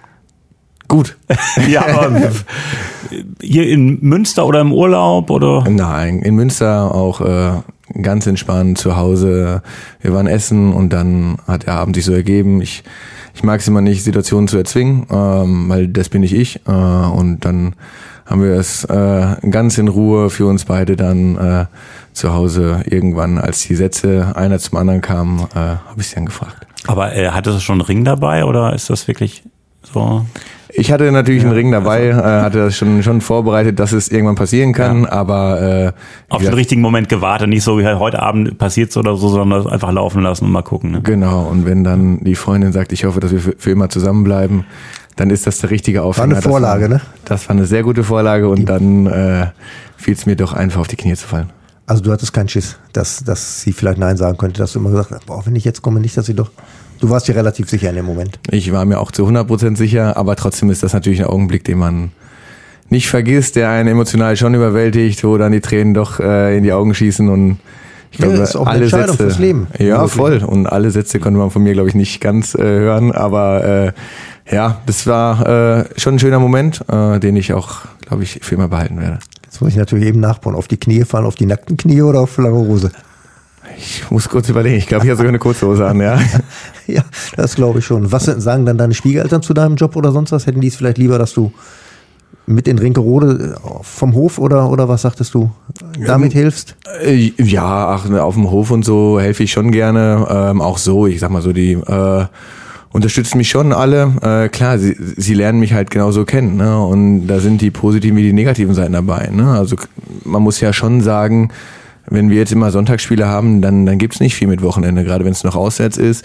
Gut. Ja, aber hier in Münster oder im Urlaub, oder? Nein, in Münster auch ganz entspannt zu Hause. Wir waren essen und dann hat der Abend sich so ergeben. Ich mag es immer nicht, Situationen zu erzwingen, weil das bin nicht ich. Und dann haben wir es ganz in Ruhe für uns beide dann zu Hause irgendwann, als die Sätze einer zum anderen kamen, habe ich sie dann gefragt. Aber hattest du schon einen Ring dabei oder ist das wirklich so? Ich hatte natürlich einen Ring dabei, hatte das schon vorbereitet, dass es irgendwann passieren kann, aber auf den richtigen Moment gewartet, nicht so wie heute Abend passiert's oder so, sondern das einfach laufen lassen und mal gucken. Ne? Genau, und wenn dann die Freundin sagt, ich hoffe, dass wir für immer zusammenbleiben, dann ist das der richtige Aufhänger. War eine Vorlage, ne? Das war eine sehr gute Vorlage und dann fiel es mir doch einfach auf die Knie zu fallen. Also du hattest keinen Schiss, dass sie vielleicht Nein sagen könnte, dass du immer gesagt hast, boah, wenn ich jetzt komme, nicht, dass sie doch... Du warst dir relativ sicher in dem Moment. Ich war mir auch zu 100% sicher, aber trotzdem ist das natürlich ein Augenblick, den man nicht vergisst, der einen emotional schon überwältigt, wo dann die Tränen doch in die Augen schießen und Ich glaube, das ist auch eine Entscheidung fürs Leben. Ja, voll. Und alle Sätze konnte man von mir, glaube ich, nicht ganz hören. Aber ja, das war schon ein schöner Moment, den ich auch, glaube ich, für immer behalten werde. Jetzt muss ich natürlich eben nachbauen. Auf die Knie fallen, auf die nackten Knie oder auf lange Hose? Ich muss kurz überlegen. Ich glaube, ich habe sogar eine kurze Hose an, ja. Ja, das glaube ich schon. Was sagen dann deine Schwiegereltern zu deinem Job oder sonst was? Hätten die es vielleicht lieber, dass du mit in Rinkerode vom Hof oder was sagtest du, damit hilfst? Ja, auf dem Hof und so helfe ich schon gerne. Auch so, ich sag mal so, die unterstützen mich schon alle. Klar, sie lernen mich halt genauso kennen, ne? Und da sind die positiven wie die negativen Seiten dabei, ne? Also man muss ja schon sagen, wenn wir jetzt immer Sonntagsspiele haben, dann gibt's nicht viel mit Wochenende, gerade wenn es noch auswärts ist.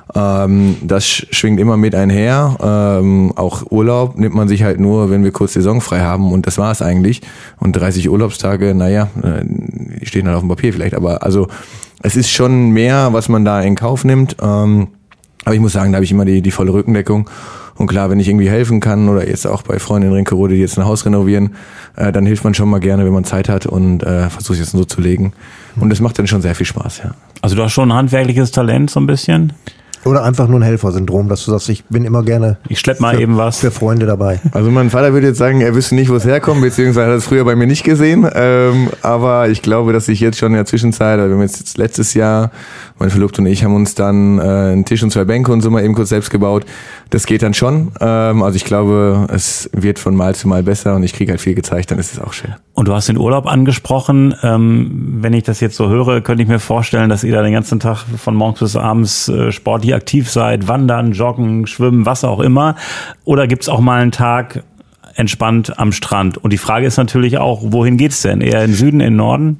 Das schwingt immer mit einher. Auch Urlaub nimmt man sich halt nur, wenn wir kurz saisonfrei haben, und das war's eigentlich. Und 30 Urlaubstage, naja, die stehen halt auf dem Papier vielleicht, aber also es ist schon mehr, was man da in Kauf nimmt. Aber ich muss sagen, da habe ich immer die volle Rückendeckung. Und klar, wenn ich irgendwie helfen kann oder jetzt auch bei Freunden in Rinkerode, die jetzt ein Haus renovieren, dann hilft man schon mal gerne, wenn man Zeit hat, und versuche es jetzt so zu legen. Und das macht dann schon sehr viel Spaß, ja. Also du hast schon ein handwerkliches Talent so ein bisschen? Oder einfach nur ein Helfersyndrom, dass du sagst, ich bin immer gerne ich schlepp mal eben was für Freunde dabei. Also mein Vater würde jetzt sagen, er wüsste nicht, wo es herkommt, beziehungsweise hat es früher bei mir nicht gesehen. Aber ich glaube, dass ich jetzt schon in der Zwischenzeit, wir haben jetzt letztes Jahr, mein Verlobter und ich haben uns dann einen Tisch und 2 Bänke und so mal eben kurz selbst gebaut. Das geht dann schon. Also ich glaube, es wird von Mal zu Mal besser und ich kriege halt viel gezeigt, dann ist es auch schön. Und du hast den Urlaub angesprochen. Wenn ich das jetzt so höre, könnte ich mir vorstellen, dass ihr da den ganzen Tag von morgens bis abends sportlich aktiv seid, wandern, joggen, schwimmen, was auch immer. Oder gibt's auch mal einen Tag entspannt am Strand? Und die Frage ist natürlich auch, wohin geht's denn? Eher in den Süden, in den Norden?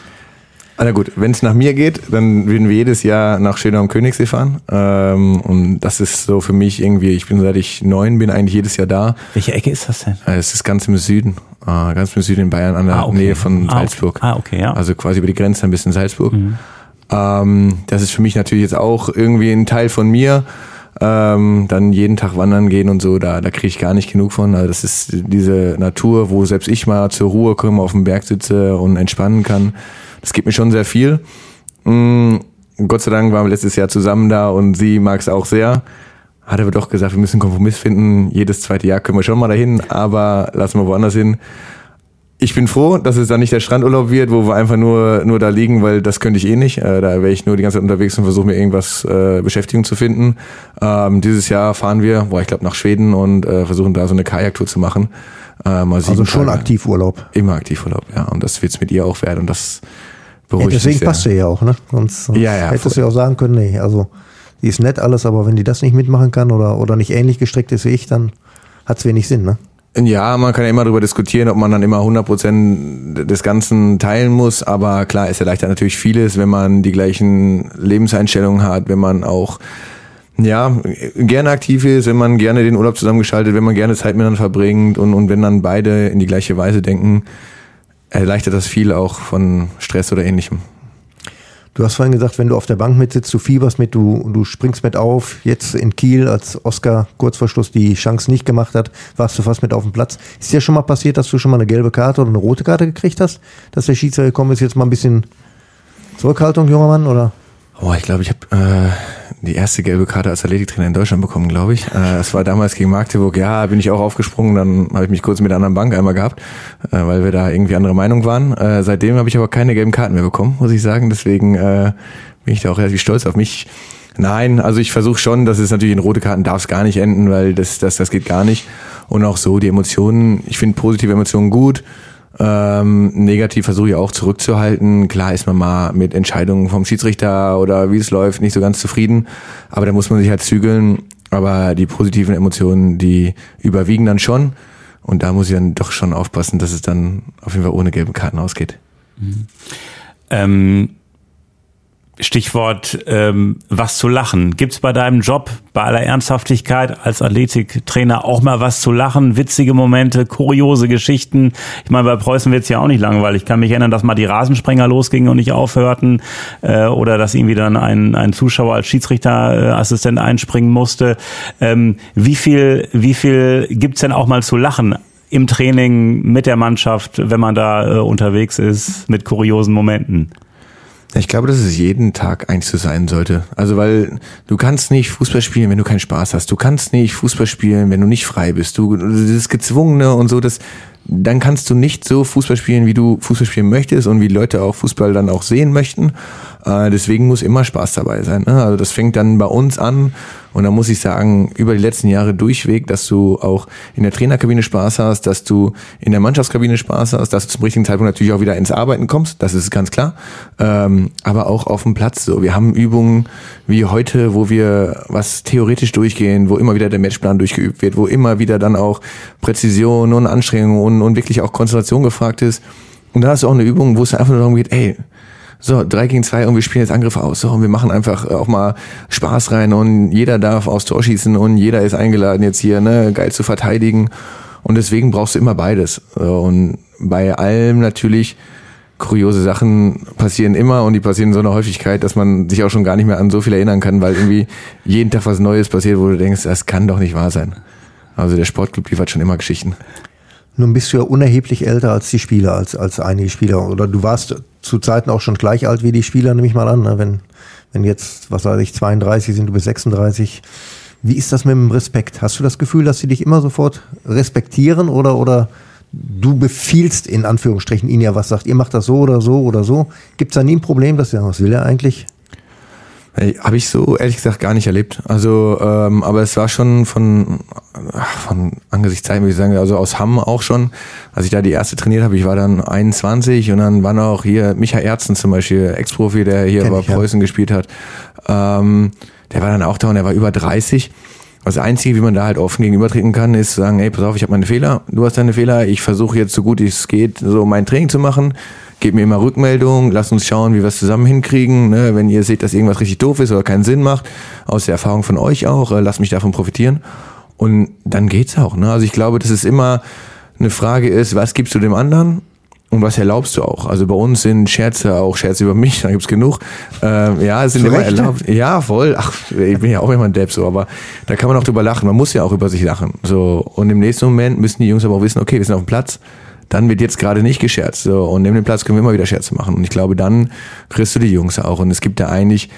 Na gut, wenn es nach mir geht, dann würden wir jedes Jahr nach Schönau am Königssee fahren. Und das ist so für mich irgendwie, ich bin seit ich 9 bin eigentlich jedes Jahr da. Welche Ecke ist das denn? Es ist ganz im Süden in Bayern, an der Nähe von Salzburg. Okay, ja. Also quasi über die Grenze ein bisschen Salzburg. Das ist für mich natürlich jetzt auch irgendwie ein Teil von mir. Dann jeden Tag wandern gehen und so, da kriege ich gar nicht genug von. Also das ist diese Natur, wo selbst ich mal zur Ruhe komme, auf dem Berg sitze und entspannen kann. Das gibt mir schon sehr viel. Gott sei Dank waren wir letztes Jahr zusammen da und sie mag es auch sehr. Hat aber doch gesagt, wir müssen einen Kompromiss finden. Jedes zweite Jahr können wir schon mal dahin, aber lassen wir woanders hin. Ich bin froh, dass es dann nicht der Strandurlaub wird, wo wir einfach nur da liegen, weil das könnte ich eh nicht. Da wäre ich nur die ganze Zeit unterwegs und versuche mir irgendwas Beschäftigung zu finden. Dieses Jahr fahren wir, ich glaube nach Schweden und versuchen da so eine Kajaktour zu machen. Also schon Aktivurlaub. Immer Aktivurlaub, ja. Und das wird's mit ihr auch werden. Und das beruhigt mich sehr. Deswegen passt sie ja auch, ne? Sonst hättest du ja auch sagen können, nee, also die ist nett alles, aber wenn die das nicht mitmachen kann oder nicht ähnlich gestrickt ist wie ich, dann hat's wenig Sinn, ne? Ja, man kann ja immer darüber diskutieren, ob man dann immer 100% des Ganzen teilen muss, aber klar, es erleichtert natürlich vieles, wenn man die gleichen Lebenseinstellungen hat, wenn man auch gerne aktiv ist, wenn man gerne den Urlaub zusammengestaltet, wenn man gerne Zeit miteinander verbringt und wenn dann beide in die gleiche Weise denken, erleichtert das viel auch von Stress oder Ähnlichem. Du hast vorhin gesagt, wenn du auf der Bank mitsitzt, du fieberst mit, du springst mit auf. Jetzt in Kiel, als Oskar kurz vor Schluss die Chance nicht gemacht hat, warst du fast mit auf dem Platz. Ist dir schon mal passiert, dass du schon mal eine gelbe Karte oder eine rote Karte gekriegt hast? Dass der Schiedsrichter gekommen ist, jetzt mal ein bisschen Zurückhaltung, junger Mann, oder? Ich glaube, ich habe die erste gelbe Karte als Athletiktrainer in Deutschland bekommen, glaube ich. Das war damals gegen Magdeburg. Ja, bin ich auch aufgesprungen. Dann habe ich mich kurz mit der anderen Bank einmal gehabt, weil wir da irgendwie andere Meinung waren. Seitdem habe ich aber keine gelben Karten mehr bekommen, muss ich sagen. Deswegen bin ich da auch relativ stolz auf mich. Nein, also ich versuche schon, dass es natürlich in rote Karten darf es gar nicht enden, weil das geht gar nicht. Und auch so die Emotionen. Ich finde positive Emotionen gut. Negativ versuche ich auch zurückzuhalten. Klar ist man mal mit Entscheidungen vom Schiedsrichter oder wie es läuft nicht so ganz zufrieden, aber da muss man sich halt zügeln. Aber die positiven Emotionen, die überwiegen dann schon, und da muss ich dann doch schon aufpassen, dass es dann auf jeden Fall ohne gelben Karten ausgeht. Stichwort was zu lachen. Gibt's bei deinem Job, bei aller Ernsthaftigkeit als Athletiktrainer auch mal was zu lachen? Witzige Momente, kuriose Geschichten? Ich meine, bei Preußen wird's ja auch nicht langweilig. Ich kann mich erinnern, dass mal die Rasensprenger losgingen und nicht aufhörten, oder dass irgendwie dann ein Zuschauer als Schiedsrichterassistent einspringen musste. Wie viel gibt's denn auch mal zu lachen im Training mit der Mannschaft, wenn man da unterwegs ist mit kuriosen Momenten? Ich glaube, dass es jeden Tag eigentlich so sein sollte. Also weil du kannst nicht Fußball spielen, wenn du keinen Spaß hast. Du kannst nicht Fußball spielen, wenn du nicht frei bist. Du dieses Gezwungene und so, dann kannst du nicht so Fußball spielen, wie du Fußball spielen möchtest und wie Leute auch Fußball dann auch sehen möchten. Deswegen muss immer Spaß dabei sein. Ne? Also das fängt dann bei uns an und da muss ich sagen, über die letzten Jahre durchweg, dass du auch in der Trainerkabine Spaß hast, dass du in der Mannschaftskabine Spaß hast, dass du zum richtigen Zeitpunkt natürlich auch wieder ins Arbeiten kommst, das ist ganz klar. Aber auch auf dem Platz so. Wir haben Übungen wie heute, wo wir was theoretisch durchgehen, wo immer wieder der Matchplan durchgeübt wird, wo immer wieder dann auch Präzision und Anstrengung und wirklich auch Konzentration gefragt ist. Und da hast du auch eine Übung, wo es einfach nur darum geht, so, 3 gegen 2 und wir spielen jetzt Angriffe aus. So, und wir machen einfach auch mal Spaß rein und jeder darf aufs Tor schießen und jeder ist eingeladen jetzt hier, geil zu verteidigen. Und deswegen brauchst du immer beides. Und bei allem natürlich, kuriose Sachen passieren immer und die passieren in so einer Häufigkeit, dass man sich auch schon gar nicht mehr an so viel erinnern kann, weil irgendwie jeden Tag was Neues passiert, wo du denkst, das kann doch nicht wahr sein. Also der Sportclub liefert schon immer Geschichten. Nun bist du ja unerheblich älter als die Spieler, als einige Spieler. Oder du warst zu Zeiten auch schon gleich alt wie die Spieler, nehme ich mal an. Ne? Wenn jetzt, 32 sind, du bist 36. Wie ist das mit dem Respekt? Hast du das Gefühl, dass sie dich immer sofort respektieren oder du befiehlst in Anführungsstrichen ihnen ja was, sagt, ihr macht das so oder so oder so? Gibt es da nie ein Problem, dass sie sagen, was will er eigentlich? Habe ich so ehrlich gesagt gar nicht erlebt. Also, aber es war schon von angesichts Zeit, würde ich sagen, also aus Hamm auch schon, als ich da die erste trainiert habe, ich war dann 21 und dann war noch hier Micha Erzen zum Beispiel, Ex-Profi, der hier bei Preußen gespielt hat. Der war dann auch da und der war über 30. Das Einzige, wie man da halt offen gegenübertreten kann, ist zu sagen, pass auf, ich habe meine Fehler, du hast deine Fehler, ich versuche jetzt so gut es geht, so mein Training zu machen. Gebt mir immer Rückmeldung, lasst uns schauen, wie wir es zusammen hinkriegen. Ne? Wenn ihr seht, dass irgendwas richtig doof ist oder keinen Sinn macht, aus der Erfahrung von euch auch, lasst mich davon profitieren. Und dann geht's auch. Ne? Also ich glaube, dass es immer eine Frage ist, was gibst du dem anderen und was erlaubst du auch? Also bei uns sind Scherze auch Scherze über mich, da gibt's genug. Es sind immer erlaubt. Ja, voll. Ach, ich bin ja auch immer ein Depp so, aber da kann man auch drüber lachen. Man muss ja auch über sich lachen. So. Und im nächsten Moment müssen die Jungs aber auch wissen, okay, wir sind auf dem Platz. Dann wird jetzt gerade nicht gescherzt. So, und neben dem Platz können wir immer wieder Scherze machen. Und ich glaube, dann kriegst du die Jungs auch. Und es gibt da eigentlich,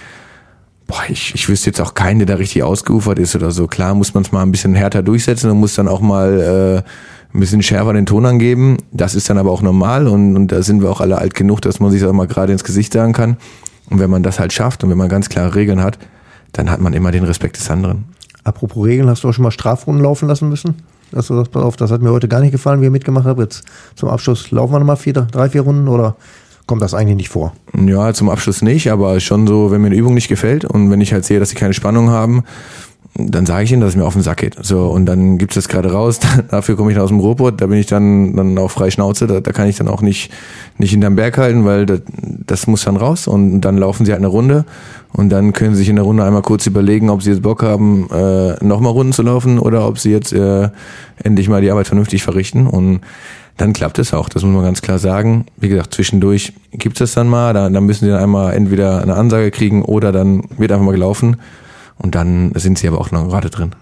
ich wüsste jetzt auch keinen, der da richtig ausgeufert ist oder so. Klar muss man es mal ein bisschen härter durchsetzen und muss dann auch mal ein bisschen schärfer den Ton angeben. Das ist dann aber auch normal. Und da sind wir auch alle alt genug, dass man sich das auch mal gerade ins Gesicht sagen kann. Und wenn man das halt schafft und wenn man ganz klare Regeln hat, dann hat man immer den Respekt des anderen. Apropos Regeln, hast du auch schon mal Strafrunden laufen lassen müssen? Dass du sagst, pass auf, das hat mir heute gar nicht gefallen, wie ihr mitgemacht habt. Jetzt zum Abschluss laufen wir nochmal 3-4 Runden oder kommt das eigentlich nicht vor? Ja, zum Abschluss nicht, aber schon so, wenn mir eine Übung nicht gefällt und wenn ich halt sehe, dass sie keine Spannung haben, dann sage ich ihnen, dass es mir auf den Sack geht. So, und dann gibt's das gerade raus, dafür komme ich dann aus dem Robot, da bin ich dann auch frei Schnauze, da kann ich dann auch nicht hinterm Berg halten, weil das muss dann raus und dann laufen sie halt eine Runde und dann können sie sich in der Runde einmal kurz überlegen, ob sie jetzt Bock haben, nochmal Runden zu laufen oder ob sie jetzt endlich mal die Arbeit vernünftig verrichten und dann klappt es auch, das muss man ganz klar sagen. Wie gesagt, zwischendurch gibt's das dann mal, dann müssen sie dann einmal entweder eine Ansage kriegen oder dann wird einfach mal gelaufen. Und dann sind sie aber auch noch gerade drin.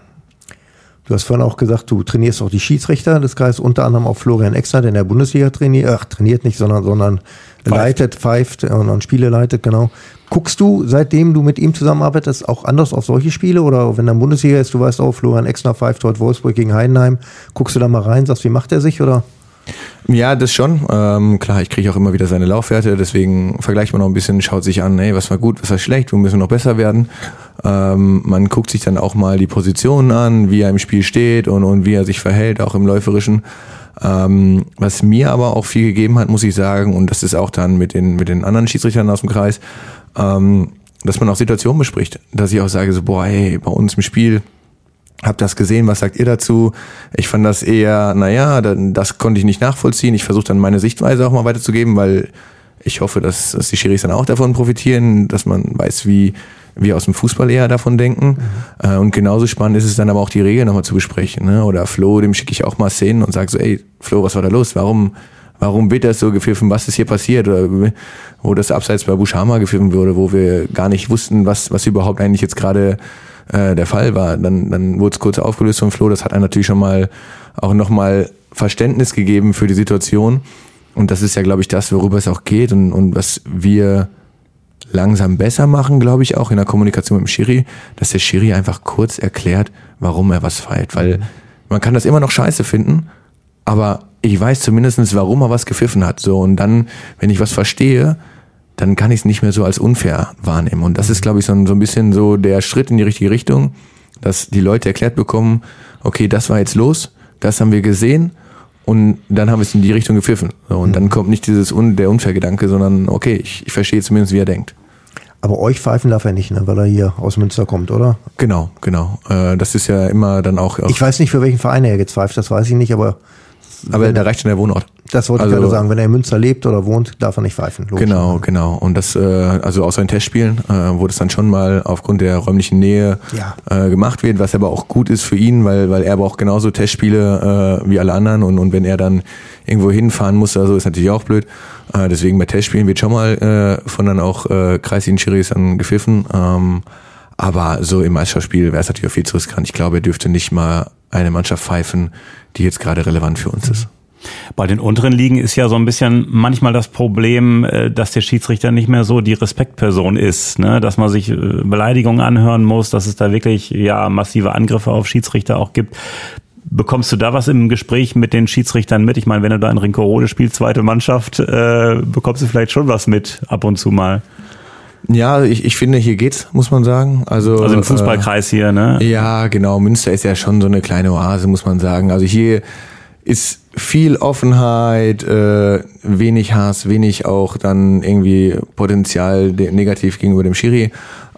Du hast vorhin auch gesagt, du trainierst auch die Schiedsrichter des Kreises, unter anderem auch Florian Exner, der in der Bundesliga trainiert nicht, sondern pfeift und Spiele leitet, genau. Guckst du, seitdem du mit ihm zusammenarbeitest, auch anders auf solche Spiele? Oder wenn er in der Bundesliga ist, du weißt auch, Florian Exner pfeift heute Wolfsburg gegen Heidenheim, guckst du da mal rein, sagst, wie macht er sich, oder? Ja, das schon. Klar, ich kriege auch immer wieder seine Laufwerte, deswegen vergleicht man noch ein bisschen, schaut sich an, was war gut, was war schlecht, wo müssen wir noch besser werden. Man guckt sich dann auch mal die Positionen an, wie er im Spiel steht und wie er sich verhält, auch im Läuferischen. Was mir aber auch viel gegeben hat, muss ich sagen, und das ist auch dann mit den anderen Schiedsrichtern aus dem Kreis, dass man auch Situationen bespricht. Dass ich auch sage, so, bei uns im Spiel, hab das gesehen, was sagt ihr dazu? Ich fand das eher, das konnte ich nicht nachvollziehen. Ich versuche dann meine Sichtweise auch mal weiterzugeben, weil ich hoffe, dass die Schiris dann auch davon profitieren, dass man weiß, wie wir aus dem Fußball eher davon denken. Und genauso spannend ist es dann aber auch, die Regeln nochmal zu besprechen. Ne? Oder Flo, dem schicke ich auch mal Szenen und sage so, Flo, was war da los? Warum wird das so gepfiffen? Was ist hier passiert? Oder wo das Abseits bei Buschama gepfiffen wurde, wo wir gar nicht wussten, was überhaupt eigentlich jetzt gerade der Fall war. Dann wurde es kurz aufgelöst von Flo. Das hat einem natürlich schon mal auch nochmal Verständnis gegeben für die Situation. Und das ist ja, glaube ich, das, worüber es auch geht und was wir langsam besser machen, glaube ich, auch in der Kommunikation mit dem Schiri, dass der Schiri einfach kurz erklärt, warum er was pfeift. Weil man kann das immer noch scheiße finden, aber ich weiß zumindest, warum er was gepfiffen hat. So, und dann, wenn ich was verstehe, dann kann ich es nicht mehr so als unfair wahrnehmen. Und das ist, glaube ich, so ein bisschen so der Schritt in die richtige Richtung, dass die Leute erklärt bekommen, okay, das war jetzt los, das haben wir gesehen und dann haben wir es in die Richtung gepfiffen. So, und dann kommt nicht der Unfair-Gedanke, sondern okay, ich verstehe zumindest, wie er denkt. Aber euch pfeifen darf er nicht, ne, weil er hier aus Münster kommt, oder? Genau. Das ist ja immer dann auch... Ich weiß nicht, für welchen Verein er jetzt pfeift, das weiß ich nicht, aber da reicht schon der Wohnort. Das wollte ich gerade sagen. Wenn er in Münster lebt oder wohnt, darf er nicht pfeifen. Logisch. Genau. Und das, also außer in Testspielen, wo das dann schon mal aufgrund der räumlichen Nähe gemacht wird, was aber auch gut ist für ihn, weil er braucht genauso Testspiele wie alle anderen und wenn er dann irgendwo hinfahren muss, also ist natürlich auch blöd. Deswegen bei Testspielen wird schon mal von dann auch kreislichen Schiris dann gepfiffen. Aber so im Meisterspiel wäre es natürlich auch viel zu riskant. Ich glaube, er dürfte nicht mal eine Mannschaft pfeifen, die jetzt gerade relevant für uns ist. Bei den unteren Ligen ist ja so ein bisschen manchmal das Problem, dass der Schiedsrichter nicht mehr so die Respektperson ist, ne? Dass man sich Beleidigungen anhören muss, dass es da wirklich massive Angriffe auf Schiedsrichter auch gibt. Bekommst du da was im Gespräch mit den Schiedsrichtern mit? Ich meine, wenn du da in Rinkerode spielst, zweite Mannschaft, bekommst du vielleicht schon was mit ab und zu mal. Ja, ich finde, hier geht's, muss man sagen. Also im Fußballkreis hier, ne? Ja, genau. Münster ist ja schon so eine kleine Oase, muss man sagen. Also hier ist viel Offenheit, wenig Hass, wenig auch dann irgendwie Potenzial negativ gegenüber dem Schiri.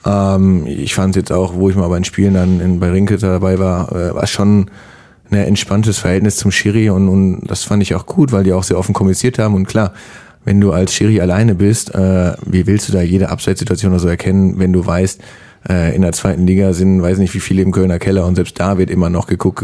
Ich fand es jetzt auch, wo ich mal bei den Spielen dann bei Rinke dabei war schon ein entspanntes Verhältnis zum Schiri und das fand ich auch gut, weil die auch sehr offen kommuniziert haben und klar, wenn du als Schiri alleine bist, wie willst du da jede Abseitssituation oder so erkennen, wenn du weißt, in der zweiten Liga sind, weiß nicht wie viele im Kölner Keller und selbst da wird immer noch geguckt.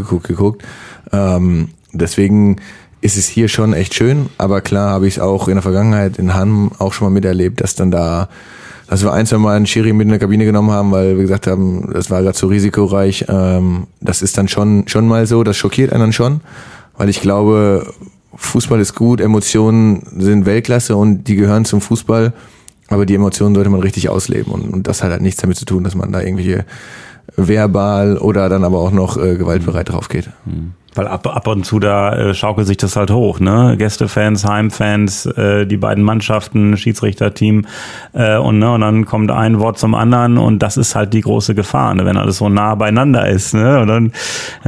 Deswegen ist es hier schon echt schön, aber klar habe ich es auch in der Vergangenheit in Hamm auch schon mal miterlebt, dass wir ein, zwei Mal einen Schiri mit in der Kabine genommen haben, weil wir gesagt haben, das war gerade so risikoreich. Das ist dann schon mal so, das schockiert einen dann schon, weil ich glaube, Fußball ist gut, Emotionen sind Weltklasse und die gehören zum Fußball, aber die Emotionen sollte man richtig ausleben und das hat halt nichts damit zu tun, dass man da irgendwelche verbal oder dann aber auch noch gewaltbereit drauf geht. Weil ab und zu da schaukelt sich das halt hoch, ne? Gästefans, Heimfans, die beiden Mannschaften, Schiedsrichterteam und dann kommt ein Wort zum anderen und das ist halt die große Gefahr, ne? Wenn alles so nah beieinander ist, ne? Und dann,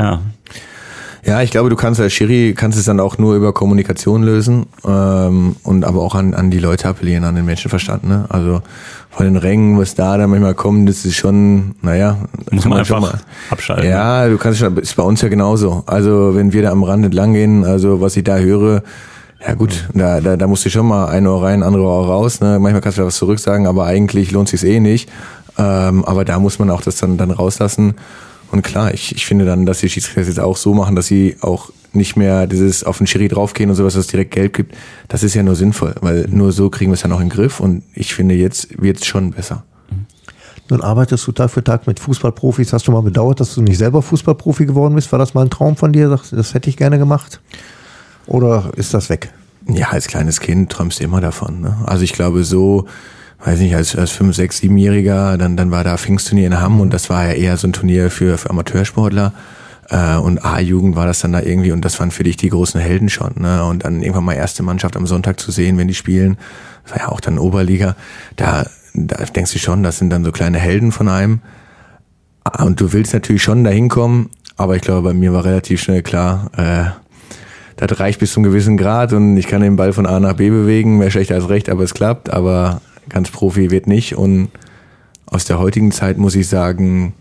Ja, ich glaube, du kannst als Schiri es dann auch nur über Kommunikation lösen und aber auch an die Leute appellieren, an den Menschenverstand. Ne? Also von den Rängen, was da dann manchmal kommt, das ist schon, muss man einfach abschalten. Ja, du kannst schon, ist bei uns ja genauso. Also wenn wir da am Rand entlang gehen, also was ich da höre, ja gut, da musst du schon mal ein Ohr rein, andere Ohr raus. Ne? Manchmal kannst du da was zurück sagen, aber eigentlich lohnt sich's nicht. Aber da muss man auch das dann rauslassen. Und klar, ich finde dann, dass die Schiedsrichter jetzt auch so machen, dass sie auch nicht mehr dieses auf den Schiri draufgehen und sowas, was direkt Geld gibt. Das ist ja nur sinnvoll, weil nur so kriegen wir es ja noch in den Griff und ich finde, jetzt wird es schon besser. Nun arbeitest du Tag für Tag mit Fußballprofis. Hast du mal bedauert, dass du nicht selber Fußballprofi geworden bist? War das mal ein Traum von dir? Das hätte ich gerne gemacht? Oder ist das weg? Ja, als kleines Kind träumst du immer davon. Ne? Also ich glaube so, weiß nicht, als 5-, 6-, 7-Jähriger, dann war da Pfingstturnier in Hamm und das war ja eher so ein Turnier für Amateursportler und A-Jugend war das dann da irgendwie und das waren für dich die großen Helden schon, ne? Und dann irgendwann mal erste Mannschaft am Sonntag zu sehen, wenn die spielen, das war ja auch dann Oberliga, da denkst du schon, das sind dann so kleine Helden von einem und du willst natürlich schon dahin kommen, aber ich glaube, bei mir war relativ schnell klar, das reicht bis zu einem gewissen Grad und ich kann den Ball von A nach B bewegen, mehr schlecht als recht, aber es klappt, aber ganz Profi wird nicht und aus der heutigen Zeit muss ich sagen,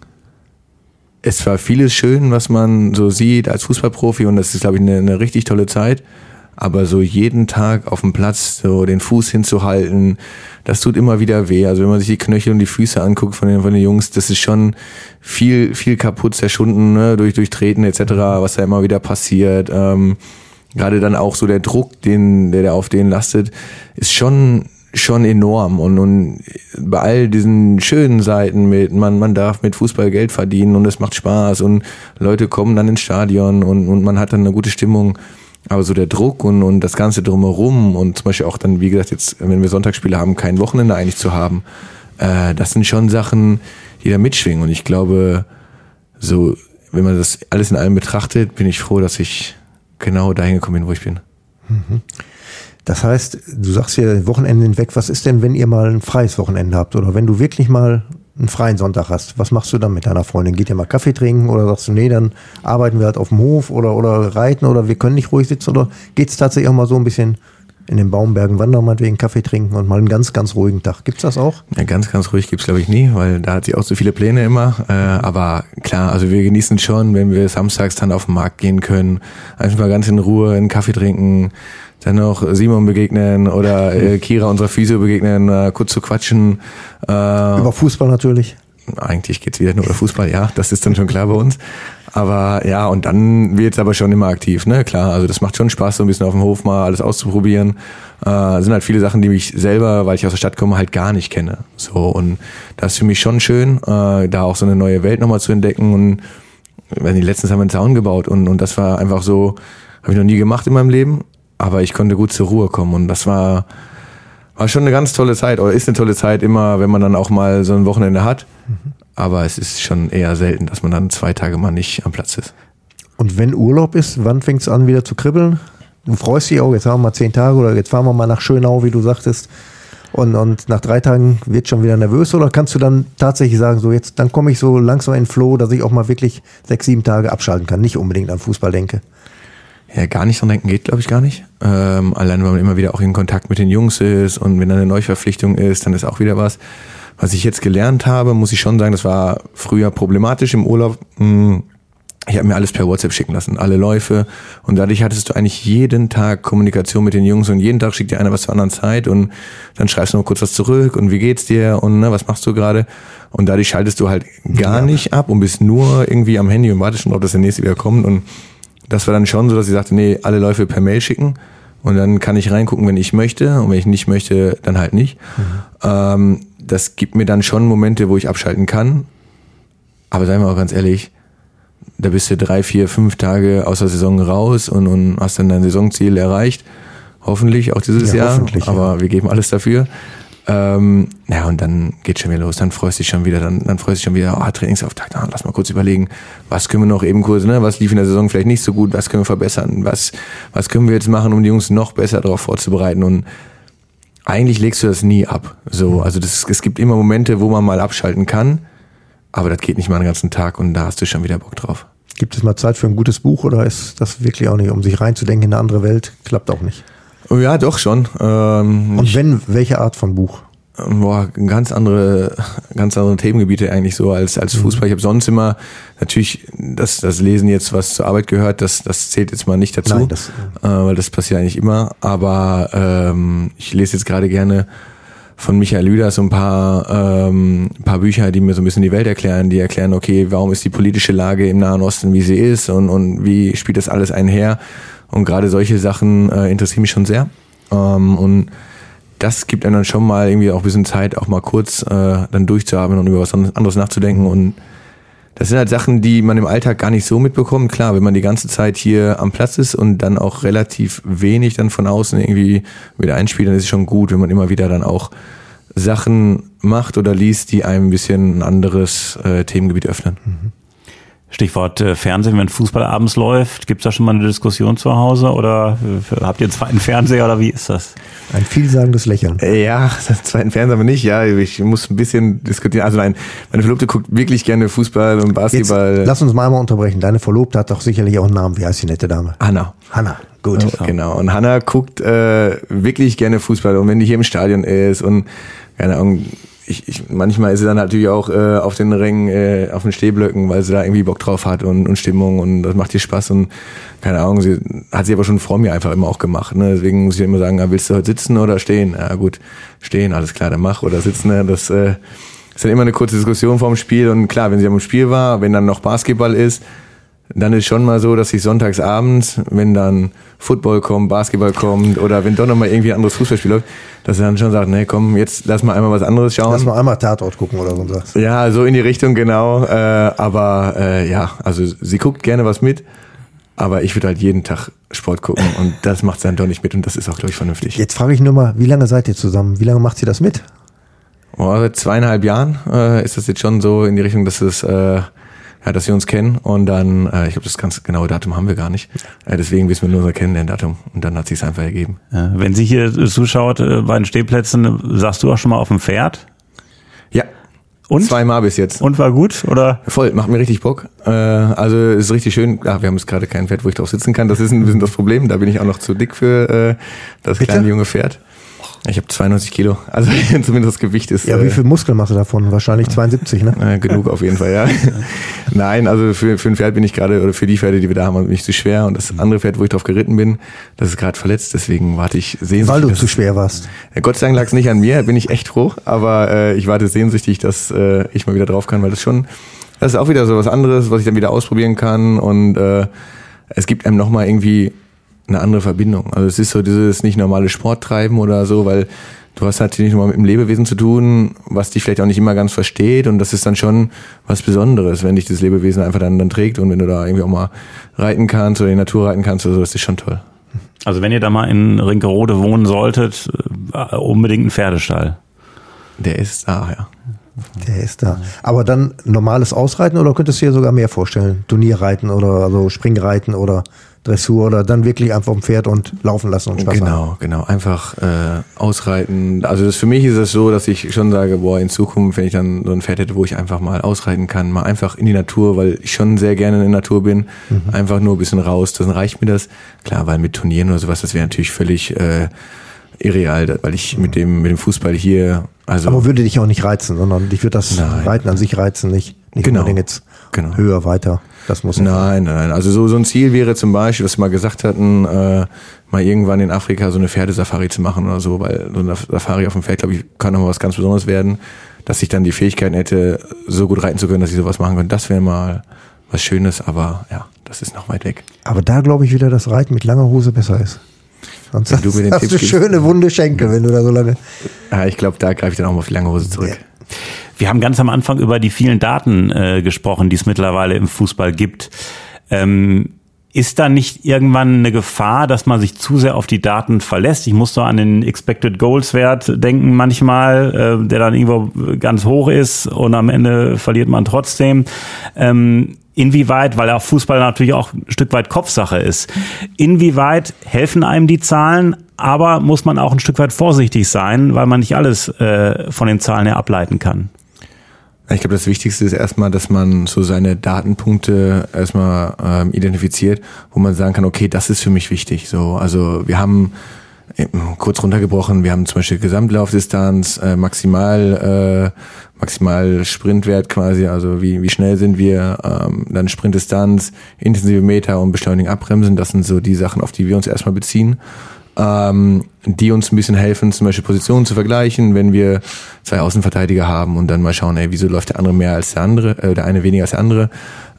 es war vieles schön, was man so sieht als Fußballprofi und das ist, glaube ich, eine richtig tolle Zeit, aber so jeden Tag auf dem Platz so den Fuß hinzuhalten, das tut immer wieder weh. Also wenn man sich die Knöchel und die Füße anguckt von den Jungs, das ist schon viel kaputt zerschunden, ne? durch Treten etc., was da immer wieder passiert. Gerade dann auch so der Druck, der auf denen lastet, ist schon enorm und bei all diesen schönen Seiten man darf mit Fußball Geld verdienen und es macht Spaß und Leute kommen dann ins Stadion und man hat dann eine gute Stimmung. Aber so der Druck und das Ganze drumherum und zum Beispiel auch dann, wie gesagt, jetzt, wenn wir Sonntagsspiele haben, kein Wochenende eigentlich zu haben, das sind schon Sachen, die da mitschwingen. Und ich glaube, so, wenn man das alles in allem betrachtet, bin ich froh, dass ich genau dahin gekommen bin, wo ich bin. Das heißt, du sagst ja Wochenende hinweg, was ist denn, wenn ihr mal ein freies Wochenende habt oder wenn du wirklich mal einen freien Sonntag hast, was machst du dann mit deiner Freundin? Geht ihr mal Kaffee trinken oder sagst du, nee, dann arbeiten wir halt auf dem Hof oder reiten oder wir können nicht ruhig sitzen oder geht es tatsächlich auch mal so ein bisschen in den Baumbergen wandern, meinetwegen Kaffee trinken und mal einen ganz, ganz ruhigen Tag? Gibt's das auch? Ja, ganz, ganz ruhig gibt's glaube ich nie, weil da hat sie auch so viele Pläne immer. Aber klar, also wir genießen schon, wenn wir samstags dann auf den Markt gehen können, einfach mal ganz in Ruhe einen Kaffee trinken, dann noch Simon begegnen oder Kira, unserer Physio, begegnen, kurz zu quatschen. Über Fußball natürlich. Eigentlich geht's wieder nur über Fußball, ja, das ist dann schon klar bei uns. Aber ja, und dann wird's aber schon immer aktiv, ne, klar. Also das macht schon Spaß, so ein bisschen auf dem Hof mal alles auszuprobieren. Sind halt viele Sachen, die mich selber, weil ich aus der Stadt komme, halt gar nicht kenne. So, und das ist für mich schon schön, da auch so eine neue Welt nochmal zu entdecken. Und letztens haben wir einen Zaun gebaut und das war einfach so, habe ich noch nie gemacht in meinem Leben. Aber ich konnte gut zur Ruhe kommen und das war schon eine ganz tolle Zeit oder ist eine tolle Zeit immer, wenn man dann auch mal so ein Wochenende hat. Aber es ist schon eher selten, dass man dann 2 Tage mal nicht am Platz ist. Und wenn Urlaub ist, wann fängt es an wieder zu kribbeln? Du freust dich auch, jetzt haben wir mal 10 Tage oder jetzt fahren wir mal nach Schönau, wie du sagtest. Und nach 3 Tagen wird schon wieder nervös oder kannst du dann tatsächlich sagen, so jetzt, dann komme ich so langsam in den Flow, dass ich auch mal wirklich 6, 7 Tage abschalten kann, nicht unbedingt an Fußball denke? Ja, gar nicht dran denken geht, glaube ich, gar nicht. Allein, weil man immer wieder auch in Kontakt mit den Jungs ist und wenn dann eine Neuverpflichtung ist, dann ist auch wieder was. Was ich jetzt gelernt habe, muss ich schon sagen, das war früher problematisch im Urlaub. Ich habe mir alles per WhatsApp schicken lassen, alle Läufe. Und dadurch hattest du eigentlich jeden Tag Kommunikation mit den Jungs und jeden Tag schickt dir einer was zur anderen Zeit und dann schreibst du noch kurz was zurück und wie geht's dir und was machst du gerade? Und dadurch schaltest du halt gar nicht ab und bist nur irgendwie am Handy und wartest schon drauf, dass der nächste wieder kommt. Und das war dann schon so, dass ich sagte, nee, alle Läufe per Mail schicken und dann kann ich reingucken, wenn ich möchte und wenn ich nicht möchte, dann halt nicht. Das gibt mir dann schon Momente, wo ich abschalten kann. Aber seien wir auch ganz ehrlich, da bist du 3, 4, 5 Tage aus der Saison raus und hast dann dein Saisonziel erreicht. Hoffentlich auch dieses Jahr, hoffentlich, aber wir geben alles dafür. Ja, und dann geht's schon wieder los, dann freust du dich schon wieder, dann freust du dich schon wieder, Trainingsauftakt, lass mal kurz überlegen, was können wir noch eben kurz, was lief in der Saison vielleicht nicht so gut, was können wir verbessern, was können wir jetzt machen, um die Jungs noch besser darauf vorzubereiten und eigentlich legst du das nie ab, so, also es gibt immer Momente, wo man mal abschalten kann, aber das geht nicht mal den ganzen Tag und da hast du schon wieder Bock drauf. Gibt es mal Zeit für ein gutes Buch oder ist das wirklich auch nicht, um sich reinzudenken in eine andere Welt, klappt auch nicht? Oh ja, doch schon. Und wenn, welche Art von Buch? Ganz andere Themengebiete eigentlich so als Fußball. Ich habe sonst immer natürlich das Lesen jetzt, was zur Arbeit gehört, das zählt jetzt mal nicht dazu, weil das passiert eigentlich immer. Aber ich lese jetzt gerade gerne von Michael Lüders so ein paar Bücher, die mir so ein bisschen die Welt erklären, die erklären, okay, warum ist die politische Lage im Nahen Osten, wie sie ist und wie spielt das alles einher. Und gerade solche Sachen interessieren mich schon sehr. Und das gibt einem dann schon mal irgendwie auch ein bisschen Zeit, auch mal kurz dann durchzuatmen und über was anderes nachzudenken. Und das sind halt Sachen, die man im Alltag gar nicht so mitbekommt. Klar, wenn man die ganze Zeit hier am Platz ist und dann auch relativ wenig dann von außen irgendwie wieder einspielt, dann ist es schon gut, wenn man immer wieder dann auch Sachen macht oder liest, die einem ein bisschen ein anderes Themengebiet öffnen. Stichwort Fernsehen, wenn Fußball abends läuft, gibt's da schon mal eine Diskussion zu Hause oder habt ihr einen zweiten Fernseher oder wie ist das? Ein vielsagendes Lächeln. Ja, den zweiten Fernseher aber nicht, ja, ich muss ein bisschen diskutieren. Also nein, meine Verlobte guckt wirklich gerne Fußball und Basketball. Jetzt, lass uns mal einmal unterbrechen. Deine Verlobte hat doch sicherlich auch einen Namen. Wie heißt die nette Dame? Hanna, gut. Ja, genau. Und Hanna guckt wirklich gerne Fußball und wenn die hier im Stadion ist und keine Ahnung, manchmal ist sie dann natürlich auch auf den Rängen, auf den Stehblöcken, weil sie da irgendwie Bock drauf hat und Stimmung und das macht ihr Spaß und keine Ahnung, hat sie aber schon vor mir einfach immer auch gemacht, ne? Deswegen muss ich immer sagen, willst du heute sitzen oder stehen? Ja gut, stehen, alles klar, dann mach oder sitzen, ne? Das ist dann immer eine kurze Diskussion vorm Spiel und klar, wenn sie am Spiel war, wenn dann noch Basketball ist, dann ist schon mal so, dass ich sonntags abends, wenn dann Football kommt, Basketball kommt oder wenn doch nochmal irgendwie ein anderes Fußballspiel läuft, dass er dann schon sagt, nee, komm, jetzt lass mal einmal was anderes schauen. Lass mal einmal Tatort gucken oder so. Ja, so in die Richtung, genau. Aber ja, also sie guckt gerne was mit, Aber ich würde halt jeden Tag Sport gucken und das macht sie dann doch nicht mit und das ist auch, glaube ich, vernünftig. Jetzt frage ich nur mal, wie lange seid ihr zusammen? Wie lange macht sie das mit? Seit 2,5 Jahren ist das jetzt schon so in die Richtung, dass dass wir uns kennen und dann, ich glaube, das ganz genaue Datum haben wir gar nicht. Deswegen wissen wir nur unser Kennenlerndatum und dann hat sich es einfach ergeben. Ja, wenn sie hier zuschaut bei den Stehplätzen, sagst du auch schon mal auf dem Pferd? Ja. Und? 2-mal bis jetzt. Und war gut, oder? Voll, macht mir richtig Bock. Also ist richtig schön. Wir haben jetzt gerade kein Pferd, wo ich drauf sitzen kann. Das ist ein bisschen das Problem. Da bin ich auch noch zu dick für das kleine junge Pferd. Ich habe 92 Kilo, also zumindest das Gewicht ist... Ja, wie viel Muskeln machst du davon? Wahrscheinlich 72, ne? Genug auf jeden Fall, ja. Nein, also für ein Pferd bin ich gerade, oder für die Pferde, die wir da haben, bin ich zu schwer. Und das andere Pferd, wo ich drauf geritten bin, das ist gerade verletzt, deswegen warte ich sehnsüchtig. Weil du zu schwer warst. Gott sei Dank lag es nicht an mir, bin ich echt froh. Aber ich warte sehnsüchtig, dass ich mal wieder drauf kann, weil das ist auch wieder so was anderes, was ich dann wieder ausprobieren kann. Und es gibt einem nochmal irgendwie eine andere Verbindung. Also es ist so dieses nicht normale Sport treiben oder so, weil du hast halt nicht nur mit einem Lebewesen zu tun, was dich vielleicht auch nicht immer ganz versteht und das ist dann schon was Besonderes, wenn dich das Lebewesen einfach dann trägt und wenn du da irgendwie auch mal reiten kannst oder in die Natur reiten kannst oder so, das ist schon toll. Also wenn ihr da mal in Rinkerode wohnen solltet, unbedingt ein Pferdestall. Der ist da, ja. Der ist da. Aber dann normales Ausreiten oder könntest du dir sogar mehr vorstellen? Turnierreiten oder also Springreiten oder Dressur oder dann wirklich einfach vom Pferd und laufen lassen und Spaß haben? Genau. Einfach ausreiten. Also für mich ist es so, dass ich schon sage, in Zukunft, wenn ich dann so ein Pferd hätte, wo ich einfach mal ausreiten kann, mal einfach in die Natur, weil ich schon sehr gerne in der Natur bin, einfach nur ein bisschen raus, dann reicht mir das. Klar, weil mit Turnieren oder sowas, das wäre natürlich völlig irreal, weil ich mit dem Fußball hier... Aber würde dich auch nicht reizen, sondern dich würde das Reiten an sich reizen, nicht unbedingt jetzt höher, weiter. Das muss Nein. Also so ein Ziel wäre zum Beispiel, was wir mal gesagt hatten, mal irgendwann in Afrika so eine Pferdesafari zu machen oder so, weil so eine Safari auf dem Pferd, glaube ich, kann nochmal was ganz Besonderes werden, dass ich dann die Fähigkeiten hätte, so gut reiten zu können, dass ich sowas machen könnte. Das wäre mal was Schönes, aber ja, das ist noch weit weg. Aber da glaube ich wieder, dass Reiten mit langer Hose besser ist. Sonst hast du schöne wunde Schenkel, wenn du da so lange... Ja, ich glaube, da greife ich dann auch mal auf die lange Hose zurück. Ja. Wir haben ganz am Anfang über die vielen Daten gesprochen, die es mittlerweile im Fußball gibt. Ist da nicht irgendwann eine Gefahr, dass man sich zu sehr auf die Daten verlässt? Ich muss so an den Expected Goals Wert denken manchmal, der dann irgendwo ganz hoch ist und am Ende verliert man trotzdem. Inwieweit, weil auch Fußball natürlich auch ein Stück weit Kopfsache ist, inwieweit helfen einem die Zahlen, aber muss man auch ein Stück weit vorsichtig sein, weil man nicht alles von den Zahlen her ableiten kann? Ich glaube, das Wichtigste ist erstmal, dass man so seine Datenpunkte erstmal identifiziert, wo man sagen kann, okay, das ist für mich wichtig. So, also wir haben kurz runtergebrochen, wir haben zum Beispiel Gesamtlaufdistanz, maximal Sprintwert quasi, also wie schnell sind wir, dann Sprintdistanz, intensive Meter und Beschleunigen, Abbremsen, das sind so die Sachen, auf die wir uns erstmal beziehen, die uns ein bisschen helfen, zum Beispiel Positionen zu vergleichen, wenn wir zwei Außenverteidiger haben und dann mal schauen, wieso läuft der andere mehr als der andere, der eine weniger als der andere,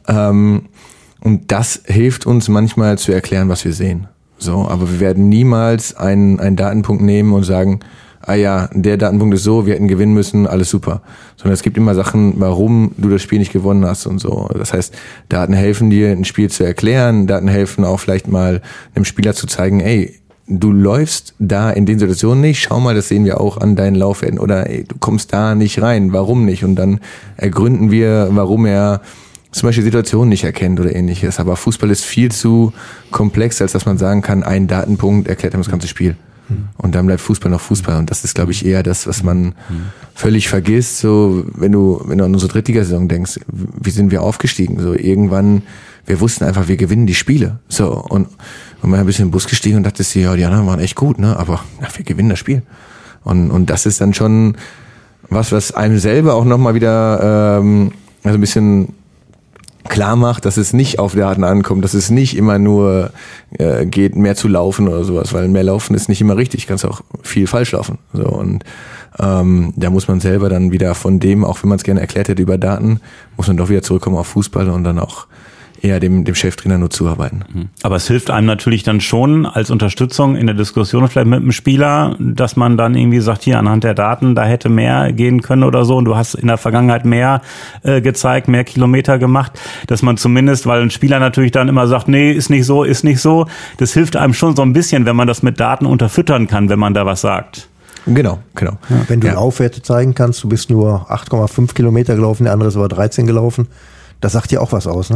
und das hilft uns manchmal zu erklären, was wir sehen. So, aber wir werden niemals einen Datenpunkt nehmen und sagen, der Datenpunkt ist so, wir hätten gewinnen müssen, alles super. Sondern es gibt immer Sachen, warum du das Spiel nicht gewonnen hast und so. Das heißt, Daten helfen dir, ein Spiel zu erklären, Daten helfen auch vielleicht mal einem Spieler zu zeigen, du läufst da in den Situationen nicht, schau mal, das sehen wir auch an deinen Laufwerten. Oder du kommst da nicht rein, warum nicht? Und dann ergründen wir, warum er zum Beispiel Situationen nicht erkennt oder ähnliches. Aber Fußball ist viel zu komplex, als dass man sagen kann, ein Datenpunkt erklärt einem das ganze Spiel. Und dann bleibt Fußball noch Fußball. Und das ist, glaube ich, eher das, was man völlig vergisst. So, wenn du an unsere Drittligasaison denkst, wie sind wir aufgestiegen? So, irgendwann, wir wussten einfach, wir gewinnen die Spiele. So, und man ein bisschen in den Bus gestiegen und dachte sich, die anderen waren echt gut, ne? Aber wir gewinnen das Spiel. Und das ist dann schon was einem selber auch nochmal wieder ein bisschen klar macht, dass es nicht auf Daten ankommt, dass es nicht immer nur geht, mehr zu laufen oder sowas, weil mehr laufen ist nicht immer richtig, kannst auch viel falsch laufen. So, und da muss man selber dann wieder von dem, auch wenn man es gerne erklärt hätte über Daten, muss man doch wieder zurückkommen auf Fußball und dann auch eher dem Cheftrainer nur zuarbeiten. Aber es hilft einem natürlich dann schon als Unterstützung in der Diskussion vielleicht mit dem Spieler, dass man dann irgendwie sagt, hier anhand der Daten, da hätte mehr gehen können oder so und du hast in der Vergangenheit mehr gezeigt, mehr Kilometer gemacht, dass man zumindest, weil ein Spieler natürlich dann immer sagt, nee, ist nicht so, das hilft einem schon so ein bisschen, wenn man das mit Daten unterfüttern kann, wenn man da was sagt. Genau. Ja, wenn du Laufwerte zeigen kannst, du bist nur 8,5 Kilometer gelaufen, der andere ist aber 13 gelaufen, das sagt dir auch was aus, ne?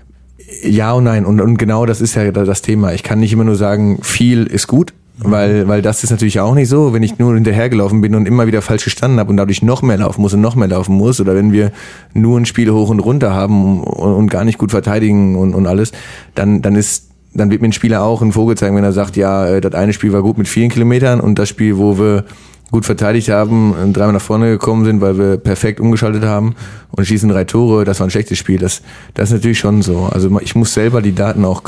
Ja und nein. Und genau das ist ja das Thema. Ich kann nicht immer nur sagen, viel ist gut, weil das ist natürlich auch nicht so. Wenn ich nur hinterhergelaufen bin und immer wieder falsch gestanden habe und dadurch noch mehr laufen muss, oder wenn wir nur ein Spiel hoch und runter haben und gar nicht gut verteidigen und alles, dann wird mir ein Spieler auch einen Vogel zeigen, wenn er sagt, ja, das eine Spiel war gut mit vielen Kilometern und das Spiel, wo wir gut verteidigt haben, dreimal nach vorne gekommen sind, weil wir perfekt umgeschaltet haben und schießen 3 Tore, das war ein schlechtes Spiel. Das ist natürlich schon so. Also ich muss selber die Daten auch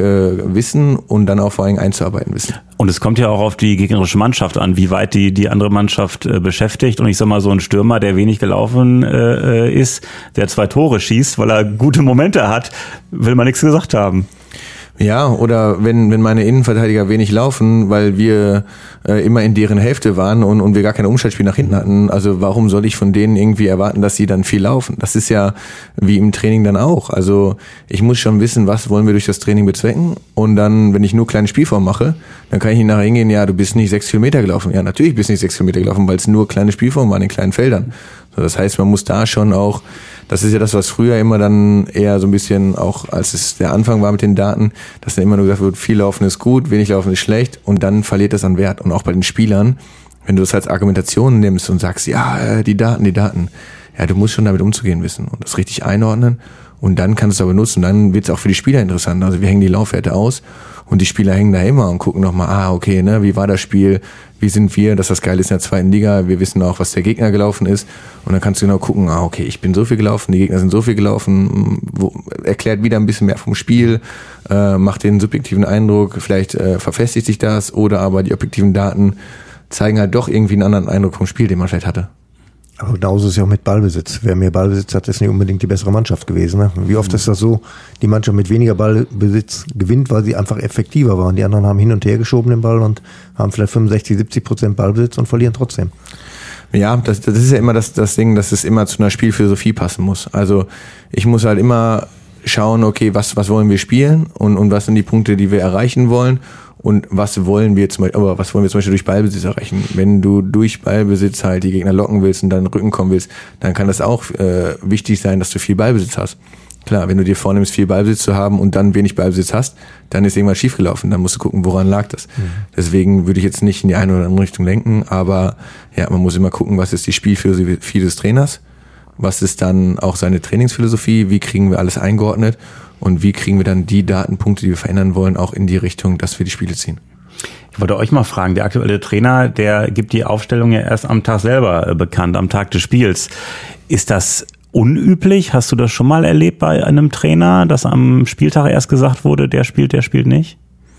wissen und dann auch vor allem einzuarbeiten wissen. Und es kommt ja auch auf die gegnerische Mannschaft an, wie weit die andere Mannschaft beschäftigt. Und ich sag mal, so ein Stürmer, der wenig gelaufen ist, der 2 Tore schießt, weil er gute Momente hat, will man nichts gesagt haben. Ja, oder wenn meine Innenverteidiger wenig laufen, weil wir immer in deren Hälfte waren und wir gar kein Umschaltspiel nach hinten hatten, also warum soll ich von denen irgendwie erwarten, dass sie dann viel laufen? Das ist ja wie im Training dann auch. Also ich muss schon wissen, was wollen wir durch das Training bezwecken, und dann, wenn ich nur kleine Spielformen mache, dann kann ich nicht nachher hingehen, ja, du bist nicht 6 Kilometer gelaufen. Ja, natürlich bist du nicht 6 Kilometer gelaufen, weil es nur kleine Spielformen waren in kleinen Feldern. So, das heißt, man muss da schon auch, das ist ja das, was früher immer dann eher so ein bisschen, auch als es der Anfang war mit den Daten, dass dann immer nur gesagt wird, viel Laufen ist gut, wenig Laufen ist schlecht, und dann verliert das an Wert. Und auch bei den Spielern, wenn du das als Argumentation nimmst und sagst, ja, die Daten, ja, du musst schon damit umzugehen wissen und das richtig einordnen, und dann kannst du es aber nutzen. Dann wird es auch für die Spieler interessant. Also wir hängen die Laufwerte aus und die Spieler hängen da immer und gucken nochmal, okay, ne, wie war das Spiel, wie sind wir, dass das geil ist in der 2. Liga, wir wissen auch, was der Gegner gelaufen ist, und dann kannst du genau gucken, okay, ich bin so viel gelaufen, die Gegner sind so viel gelaufen, erklärt wieder ein bisschen mehr vom Spiel, macht den subjektiven Eindruck, vielleicht verfestigt sich das, oder aber die objektiven Daten zeigen halt doch irgendwie einen anderen Eindruck vom Spiel, den man vielleicht hatte. Aber genauso ist es ja auch mit Ballbesitz. Wer mehr Ballbesitz hat, ist nicht unbedingt die bessere Mannschaft gewesen. Ne? Wie oft ist das so, die Mannschaft mit weniger Ballbesitz gewinnt, weil sie einfach effektiver waren. Die anderen haben hin und her geschoben den Ball und haben vielleicht 65-70% Ballbesitz und verlieren trotzdem. Ja, das ist ja immer das Ding, dass es immer zu einer Spielphilosophie passen muss. Also ich muss halt immer schauen, okay, was wollen wir spielen und was sind die Punkte, die wir erreichen wollen. Und was wollen wir zum Beispiel durch Ballbesitz erreichen? Wenn du durch Ballbesitz halt die Gegner locken willst und dann in den Rücken kommen willst, dann kann das auch wichtig sein, dass du viel Ballbesitz hast. Klar, wenn du dir vornimmst, viel Ballbesitz zu haben und dann wenig Ballbesitz hast, dann ist irgendwas schiefgelaufen. Dann musst du gucken, woran lag das. Deswegen würde ich jetzt nicht in die eine oder andere Richtung lenken, aber ja, man muss immer gucken, was ist die Spielphilosophie des Trainers, was ist dann auch seine Trainingsphilosophie, wie kriegen wir alles eingeordnet und wie kriegen wir dann die Datenpunkte, die wir verändern wollen, auch in die Richtung, dass wir die Spiele ziehen. Ich wollte euch mal fragen, der aktuelle Trainer, der gibt die Aufstellung ja erst am Tag selber bekannt, am Tag des Spiels. Ist das unüblich? Hast du das schon mal erlebt bei einem Trainer, dass am Spieltag erst gesagt wurde, der spielt nicht?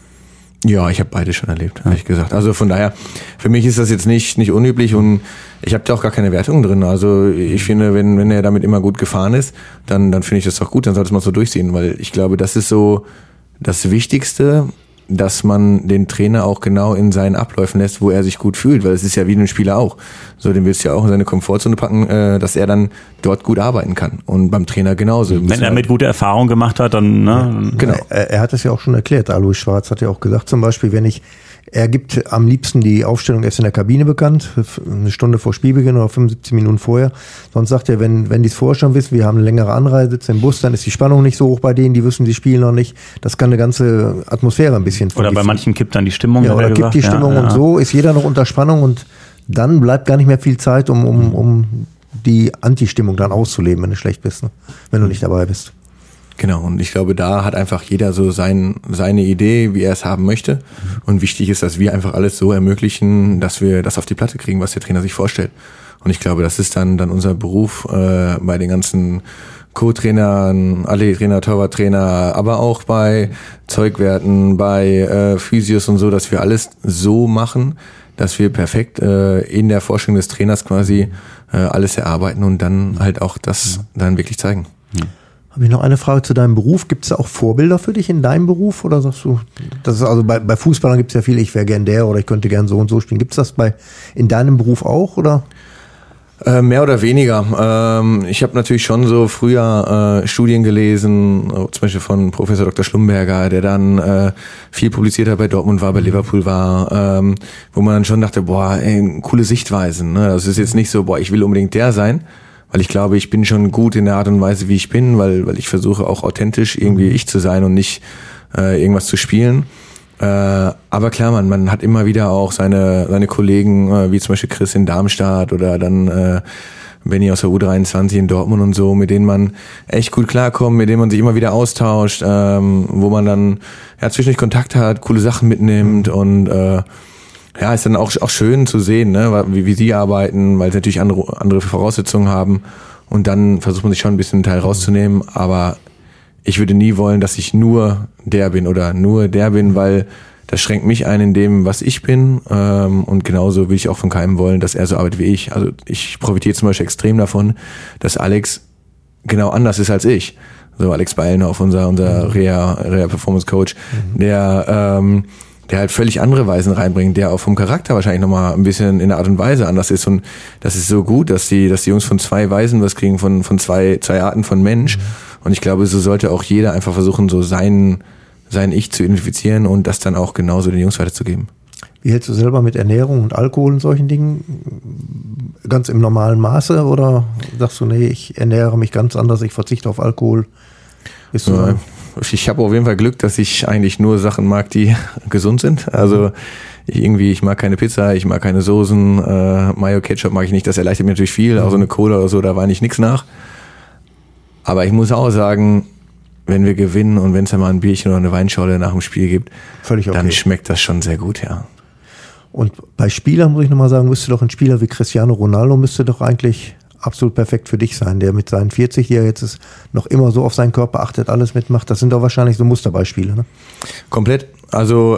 Ja, ich habe beide schon erlebt, ehrlich gesagt. Also von daher, für mich ist das jetzt nicht unüblich, und ich habe da auch gar keine Wertung drin. Also ich finde, wenn er damit immer gut gefahren ist, dann finde ich das doch gut, dann sollte man es so durchziehen, weil ich glaube, das ist so das Wichtigste, dass man den Trainer auch genau in seinen Abläufen lässt, wo er sich gut fühlt, weil es ist ja wie ein Spieler auch. So, den willst du ja auch in seine Komfortzone packen, dass er dann dort gut arbeiten kann. Und beim Trainer genauso. Wenn er mit guter Erfahrung gemacht hat, dann, ne? Ja, genau. Er hat es ja auch schon erklärt. Alois Schwarz hat ja auch gesagt, zum Beispiel, er gibt am liebsten die Aufstellung erst in der Kabine bekannt, eine Stunde vor Spielbeginn oder 75 Minuten vorher. Sonst sagt er, wenn die es vorher schon wissen, wir haben eine längere Anreise, sitzen im Bus, dann ist die Spannung nicht so hoch bei denen, die wissen, die spielen noch nicht. Das kann eine ganze Atmosphäre ein bisschen vergiften. Oder bei manchen kippt dann die Stimmung. Ja, oder kippt die Stimmung, und so ist jeder noch unter Spannung, und dann bleibt gar nicht mehr viel Zeit, um die Anti-Stimmung dann auszuleben, wenn du schlecht bist, ne? Wenn du nicht dabei bist. Genau, und ich glaube, da hat einfach jeder so seine Idee, wie er es haben möchte. Und wichtig ist, dass wir einfach alles so ermöglichen, dass wir das auf die Platte kriegen, was der Trainer sich vorstellt. Und ich glaube, das ist dann unser Beruf bei den ganzen Co-Trainern, Alle-Trainer, Torwarttrainer, aber auch bei Zeugwerten, bei Physios und so, dass wir alles so machen, dass wir perfekt in der Vorstellung des Trainers quasi alles erarbeiten und dann halt auch das dann wirklich zeigen. Habe ich noch eine Frage zu deinem Beruf. Gibt es da auch Vorbilder für dich in deinem Beruf? Oder sagst du, das ist also bei Fußballern gibt es ja viel, ich wäre gern der oder ich könnte gern so und so spielen. Gibt es das in deinem Beruf auch? Oder? Mehr oder weniger. Ich habe natürlich schon so früher Studien gelesen, zum Beispiel von Professor Dr. Schlumberger, der dann viel publiziert hat, bei Dortmund war, bei Liverpool war, wo man dann schon dachte, boah, ey, coole Sichtweisen. Ne? Das ist jetzt nicht so, boah, ich will unbedingt der sein, weil ich glaube, ich bin schon gut in der Art und Weise, wie ich bin, weil ich versuche auch authentisch irgendwie ich zu sein und nicht irgendwas zu spielen. Aber klar, man hat immer wieder auch seine Kollegen, wie zum Beispiel Chris in Darmstadt oder dann Benny aus der U23 in Dortmund und so, mit denen man echt gut klarkommt, mit denen man sich immer wieder austauscht, wo man dann zwischendurch Kontakt hat, coole Sachen mitnimmt und ist dann auch schön zu sehen, ne, wie sie arbeiten, weil sie natürlich andere Voraussetzungen haben und dann versucht man sich schon ein bisschen einen Teil rauszunehmen, aber ich würde nie wollen, dass ich nur der bin, weil das schränkt mich ein in dem, was ich bin. Und genauso will ich auch von keinem wollen, dass er so arbeitet wie ich. Also ich profitiere zum Beispiel extrem davon, dass Alex genau anders ist als ich. So Alex Beilendorf, unser Reha Performance Coach, der halt völlig andere Weisen reinbringt, der auch vom Charakter wahrscheinlich nochmal ein bisschen in der Art und Weise anders ist. Und das ist so gut, dass die Jungs von zwei Weisen was kriegen, von zwei Arten von Mensch. Und ich glaube, so sollte auch jeder einfach versuchen, so sein Ich zu identifizieren und das dann auch genauso den Jungs weiterzugeben. Wie hältst du selber mit Ernährung und Alkohol und solchen Dingen? Ganz im normalen Maße oder sagst du, nee, ich ernähre mich ganz anders, ich verzichte auf Alkohol? Ich habe auf jeden Fall Glück, dass ich eigentlich nur Sachen mag, die gesund sind. Also ich mag keine Pizza, ich mag keine Soßen, Mayo, Ketchup mag ich nicht, das erleichtert mir natürlich viel, auch so eine Cola oder so, da war eigentlich nichts nach. Aber ich muss auch sagen, wenn wir gewinnen und wenn es ja mal ein Bierchen oder eine Weinschorle nach dem Spiel gibt, völlig okay, dann schmeckt das schon sehr gut, ja. Und bei Spielern muss ich nochmal sagen, müsste doch ein Spieler wie Cristiano Ronaldo müsste doch eigentlich absolut perfekt für dich sein, der mit seinen 40, die er jetzt ist, noch immer so auf seinen Körper achtet, alles mitmacht. Das sind doch wahrscheinlich so Musterbeispiele, ne? Komplett. Also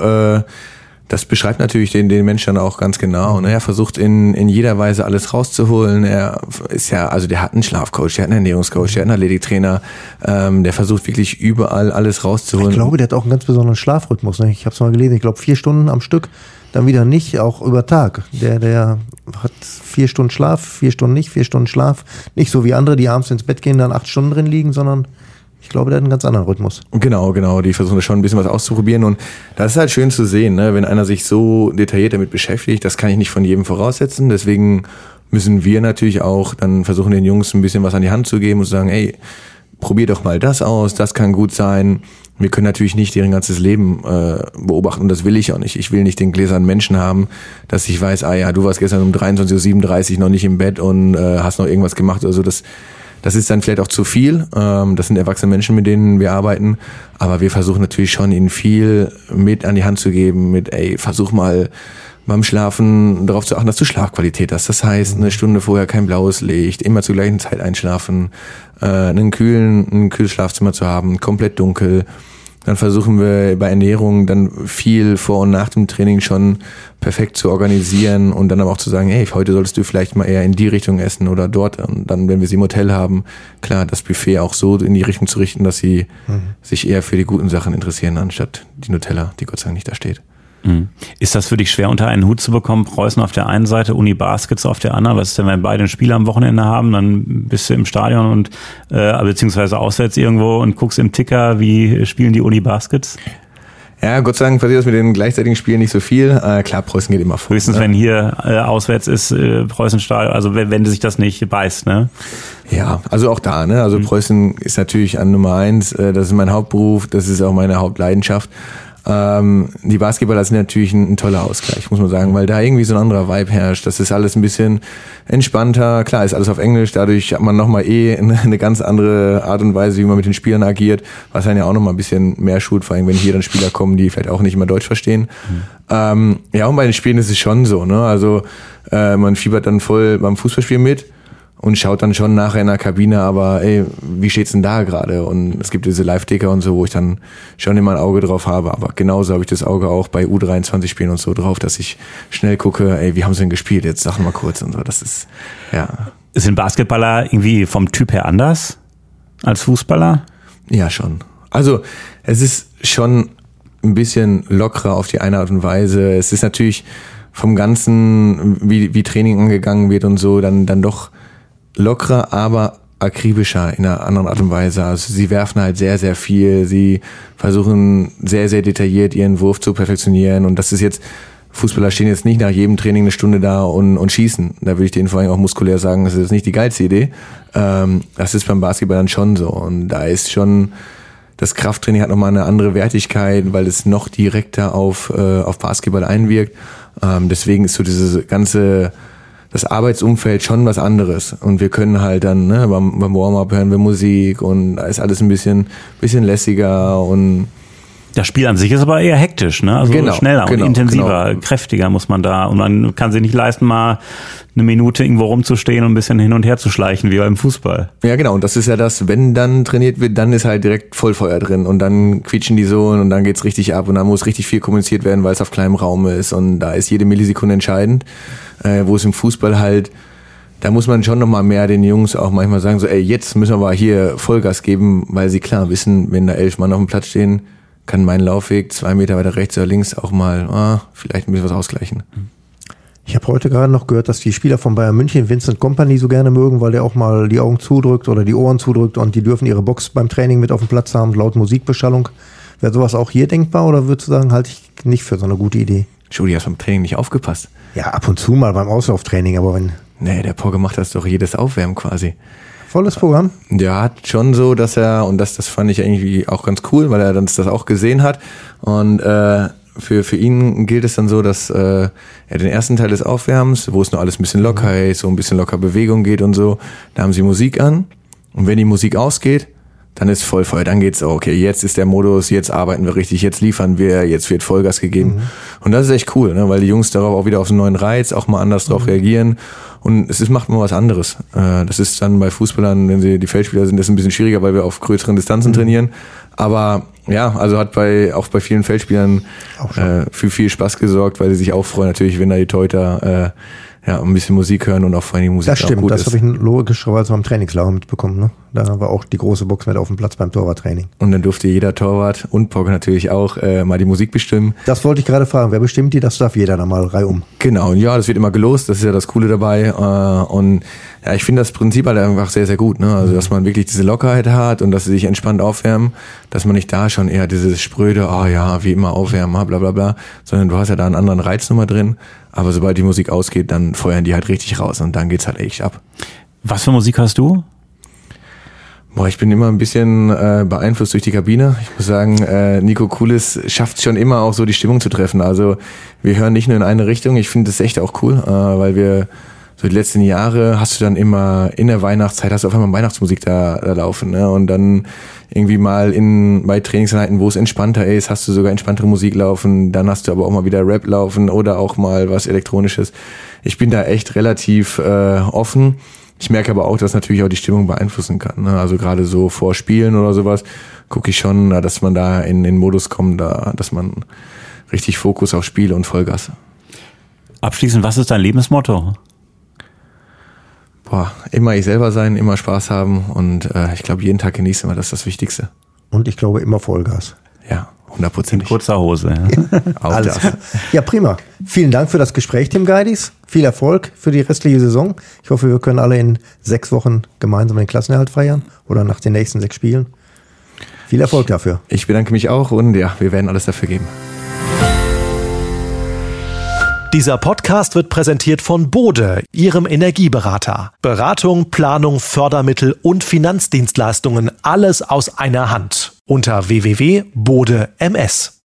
das beschreibt natürlich den Menschen auch ganz genau. Ne? Er versucht in jeder Weise alles rauszuholen. Er ist der hat einen Schlafcoach, der hat einen Ernährungscoach, der hat einen Athletiktrainer. Der versucht wirklich überall alles rauszuholen. Ich glaube, der hat auch einen ganz besonderen Schlafrhythmus. Ne? Ich habe es mal gelesen, ich glaube 4 Stunden am Stück, dann wieder nicht, auch über Tag. Der hat 4 Stunden Schlaf, 4 Stunden nicht, 4 Stunden Schlaf. Nicht so wie andere, die abends ins Bett gehen, dann 8 Stunden drin liegen, sondern ich glaube, der hat einen ganz anderen Rhythmus. Genau. Die versuchen schon ein bisschen was auszuprobieren und das ist halt schön zu sehen, ne? Wenn einer sich so detailliert damit beschäftigt, das kann ich nicht von jedem voraussetzen, deswegen müssen wir natürlich auch dann versuchen, den Jungs ein bisschen was an die Hand zu geben und zu sagen, ey, probier doch mal das aus, das kann gut sein. Wir können natürlich nicht deren ganzes Leben beobachten und das will ich auch nicht. Ich will nicht den gläsernen Menschen haben, dass ich weiß, du warst gestern um 23:37 Uhr noch nicht im Bett und hast noch irgendwas gemacht oder so. Das ist dann vielleicht auch zu viel. Das sind erwachsene Menschen, mit denen wir arbeiten. Aber wir versuchen natürlich schon, ihnen viel mit an die Hand zu geben. Versuch mal beim Schlafen darauf zu achten, dass du Schlafqualität hast. Das heißt, eine Stunde vorher kein blaues Licht, immer zur gleichen Zeit einschlafen, ein kühles Schlafzimmer zu haben, komplett dunkel. Dann versuchen wir bei Ernährung dann viel vor und nach dem Training schon perfekt zu organisieren und dann aber auch zu sagen, heute solltest du vielleicht mal eher in die Richtung essen oder dort. Und dann, wenn wir sie im Hotel haben, klar, das Buffet auch so in die Richtung zu richten, dass sie sich eher für die guten Sachen interessieren, anstatt die Nutella, die Gott sei Dank nicht da steht. Ist das für dich schwer, unter einen Hut zu bekommen? Preußen auf der einen Seite, Uni Baskets auf der anderen. Was ist denn, wenn beide ein Spiel am Wochenende haben? Dann bist du im Stadion und beziehungsweise auswärts irgendwo und guckst im Ticker, wie spielen die Uni Baskets? Ja, Gott sei Dank passiert das mit den gleichzeitigen Spielen nicht so viel. Klar, Preußen geht immer vor. Höchstens, wenn hier auswärts ist, Preußen-Stadion, also wenn sich das nicht beißt, ne? Ja, also auch da, ne? Also Preußen ist natürlich an Nummer 1, das ist mein Hauptberuf, das ist auch meine Hauptleidenschaft. Die Basketballer sind natürlich ein toller Ausgleich, muss man sagen, weil da irgendwie so ein anderer Vibe herrscht. Das ist alles ein bisschen entspannter. Klar, ist alles auf Englisch, dadurch hat man nochmal eine ganz andere Art und Weise, wie man mit den Spielern agiert, was dann ja auch nochmal ein bisschen mehr schult, vor allem wenn hier dann Spieler kommen, die vielleicht auch nicht immer Deutsch verstehen. Und bei den Spielen ist es schon so, ne? Also man fiebert dann voll beim Fußballspiel mit und schaut dann schon nachher in der Kabine, aber wie steht's denn da gerade? Und es gibt diese Live-Ticker und so, wo ich dann schon immer ein Auge drauf habe. Aber genauso habe ich das Auge auch bei U23-Spielen und so drauf, dass ich schnell gucke, wie haben sie denn gespielt? Jetzt sag mal kurz und so. Das ist, ja. Sind Basketballer irgendwie vom Typ her anders? als Fußballer? Ja, schon. Also es ist schon ein bisschen lockerer auf die eine Art und Weise. Es ist natürlich vom Ganzen, wie Training angegangen wird und so, dann doch lockerer, aber akribischer in einer anderen Art und Weise. Also sie werfen halt sehr, sehr viel. Sie versuchen sehr, sehr detailliert ihren Wurf zu perfektionieren. Und das ist jetzt, Fußballer stehen jetzt nicht nach jedem Training eine Stunde da und schießen. Da würde ich denen vor allem auch muskulär sagen, das ist nicht die geilste Idee. Das ist beim Basketball dann schon so. Und da ist schon, das Krafttraining hat nochmal eine andere Wertigkeit, weil es noch direkter auf Basketball einwirkt. Deswegen ist so das Arbeitsumfeld schon was anderes. Und wir können halt dann, beim Warm-up hören wir Musik und da ist alles ein bisschen lässiger und das Spiel an sich ist aber eher hektisch, ne? Also schneller und intensiver, kräftiger muss man da. Und man kann sich nicht leisten, mal eine Minute irgendwo rumzustehen und ein bisschen hin und her zu schleichen, wie beim Fußball. Ja, genau. Und das ist ja das, wenn dann trainiert wird, dann ist halt direkt Vollfeuer drin. Und dann quietschen die so und dann geht's richtig ab. Und dann muss richtig viel kommuniziert werden, weil es auf kleinem Raum ist. Und da ist jede Millisekunde entscheidend. Wo es im Fußball halt, da muss man schon nochmal mehr den Jungs auch manchmal sagen, so, ey, jetzt müssen wir aber hier Vollgas geben, weil sie klar wissen, wenn da 11 Mann auf dem Platz stehen, kann mein Laufweg 2 Meter weiter rechts oder links auch mal vielleicht ein bisschen was ausgleichen. Ich habe heute gerade noch gehört, dass die Spieler von Bayern München Vincent Kompany so gerne mögen, weil der auch mal die Augen zudrückt oder die Ohren zudrückt und die dürfen ihre Box beim Training mit auf dem Platz haben, laut Musikbeschallung. Wäre sowas auch hier denkbar oder würdest du sagen, halte ich nicht für so eine gute Idee? Schudi, hast beim Training nicht aufgepasst? Ja, ab und zu mal beim Auslauftraining, aber wenn... Nee, der Pogge macht das doch jedes Aufwärmen quasi. Volles Programm? Der hat schon so, dass er, und das fand ich irgendwie auch ganz cool, weil er dann das auch gesehen hat. Und für ihn gilt es dann so, dass er den ersten Teil des Aufwärmens, wo es noch alles ein bisschen locker ist, so ein bisschen locker Bewegung geht und so, da haben sie Musik an. Und wenn die Musik ausgeht, dann ist Vollfeuer, dann geht's, okay, jetzt ist der Modus, jetzt arbeiten wir richtig, jetzt liefern wir, jetzt wird Vollgas gegeben. Und das ist echt cool, ne, weil die Jungs darauf auch wieder auf einen neuen Reiz auch mal anders drauf reagieren. Und macht mal was anderes. Das ist dann bei Fußballern, wenn sie die Feldspieler sind, das ist ein bisschen schwieriger, weil wir auf größeren Distanzen trainieren. Aber ja, also hat auch bei vielen Feldspielern für viel Spaß gesorgt, weil sie sich auch freuen natürlich, wenn da die Torhüter ein bisschen Musik hören und auch vor allem Musik das stimmt, auch gut das ist. habe ich logischerweise am Trainingslager mitbekommen. Ne? Da war auch die große Box mit auf dem Platz beim Torwarttraining. Und dann durfte jeder Torwart und Pogge natürlich auch mal die Musik bestimmen. Das wollte ich gerade fragen. Wer bestimmt die? Das darf jeder dann mal reihum. Genau, und ja, das wird immer gelost, das ist ja das Coole dabei. Und ja, ich finde das Prinzip halt einfach sehr, sehr gut. Ne? Also, dass man wirklich diese Lockerheit hat und dass sie sich entspannt aufwärmen, dass man nicht da schon eher dieses spröde, wie immer aufwärmen, bla bla bla, sondern du hast ja da einen anderen Reiz nochmal drin. Aber sobald die Musik ausgeht, dann feuern die halt richtig raus und dann geht's halt echt ab. Was für Musik hast du? Ich bin immer ein bisschen beeinflusst durch die Kabine. Ich muss sagen, Nico Kulis schafft es schon immer auch so die Stimmung zu treffen. Also wir hören nicht nur in eine Richtung. Ich finde das echt auch cool, weil wir so die letzten Jahre hast du dann immer in der Weihnachtszeit hast du auf einmal Weihnachtsmusik da laufen, ne? Und dann irgendwie mal bei Trainingseinheiten, wo es entspannter ist, hast du sogar entspanntere Musik laufen. Dann hast du aber auch mal wieder Rap laufen oder auch mal was Elektronisches. Ich bin da echt relativ offen. Ich merke aber auch, dass natürlich auch die Stimmung beeinflussen kann, ne? Also gerade so vor Spielen oder sowas gucke ich schon, dass man da in den Modus kommt, dass man richtig Fokus auf Spiel und Vollgas. Abschließend, was ist dein Lebensmotto? Immer ich selber sein, immer Spaß haben und ich glaube, jeden Tag genießen wir, das ist das Wichtigste. Und ich glaube, immer Vollgas. Ja, 100%. In kurzer Hose. Ja. Alles klar. Ja, prima. Vielen Dank für das Gespräch, Tim Geidis. Viel Erfolg für die restliche Saison. Ich hoffe, wir können alle in 6 Wochen gemeinsam den Klassenerhalt feiern oder nach den nächsten 6 Spielen. Viel Erfolg dafür. Ich bedanke mich auch und ja, wir werden alles dafür geben. Dieser Podcast wird präsentiert von Bode, Ihrem Energieberater. Beratung, Planung, Fördermittel und Finanzdienstleistungen, alles aus einer Hand. Unter www.bode.ms.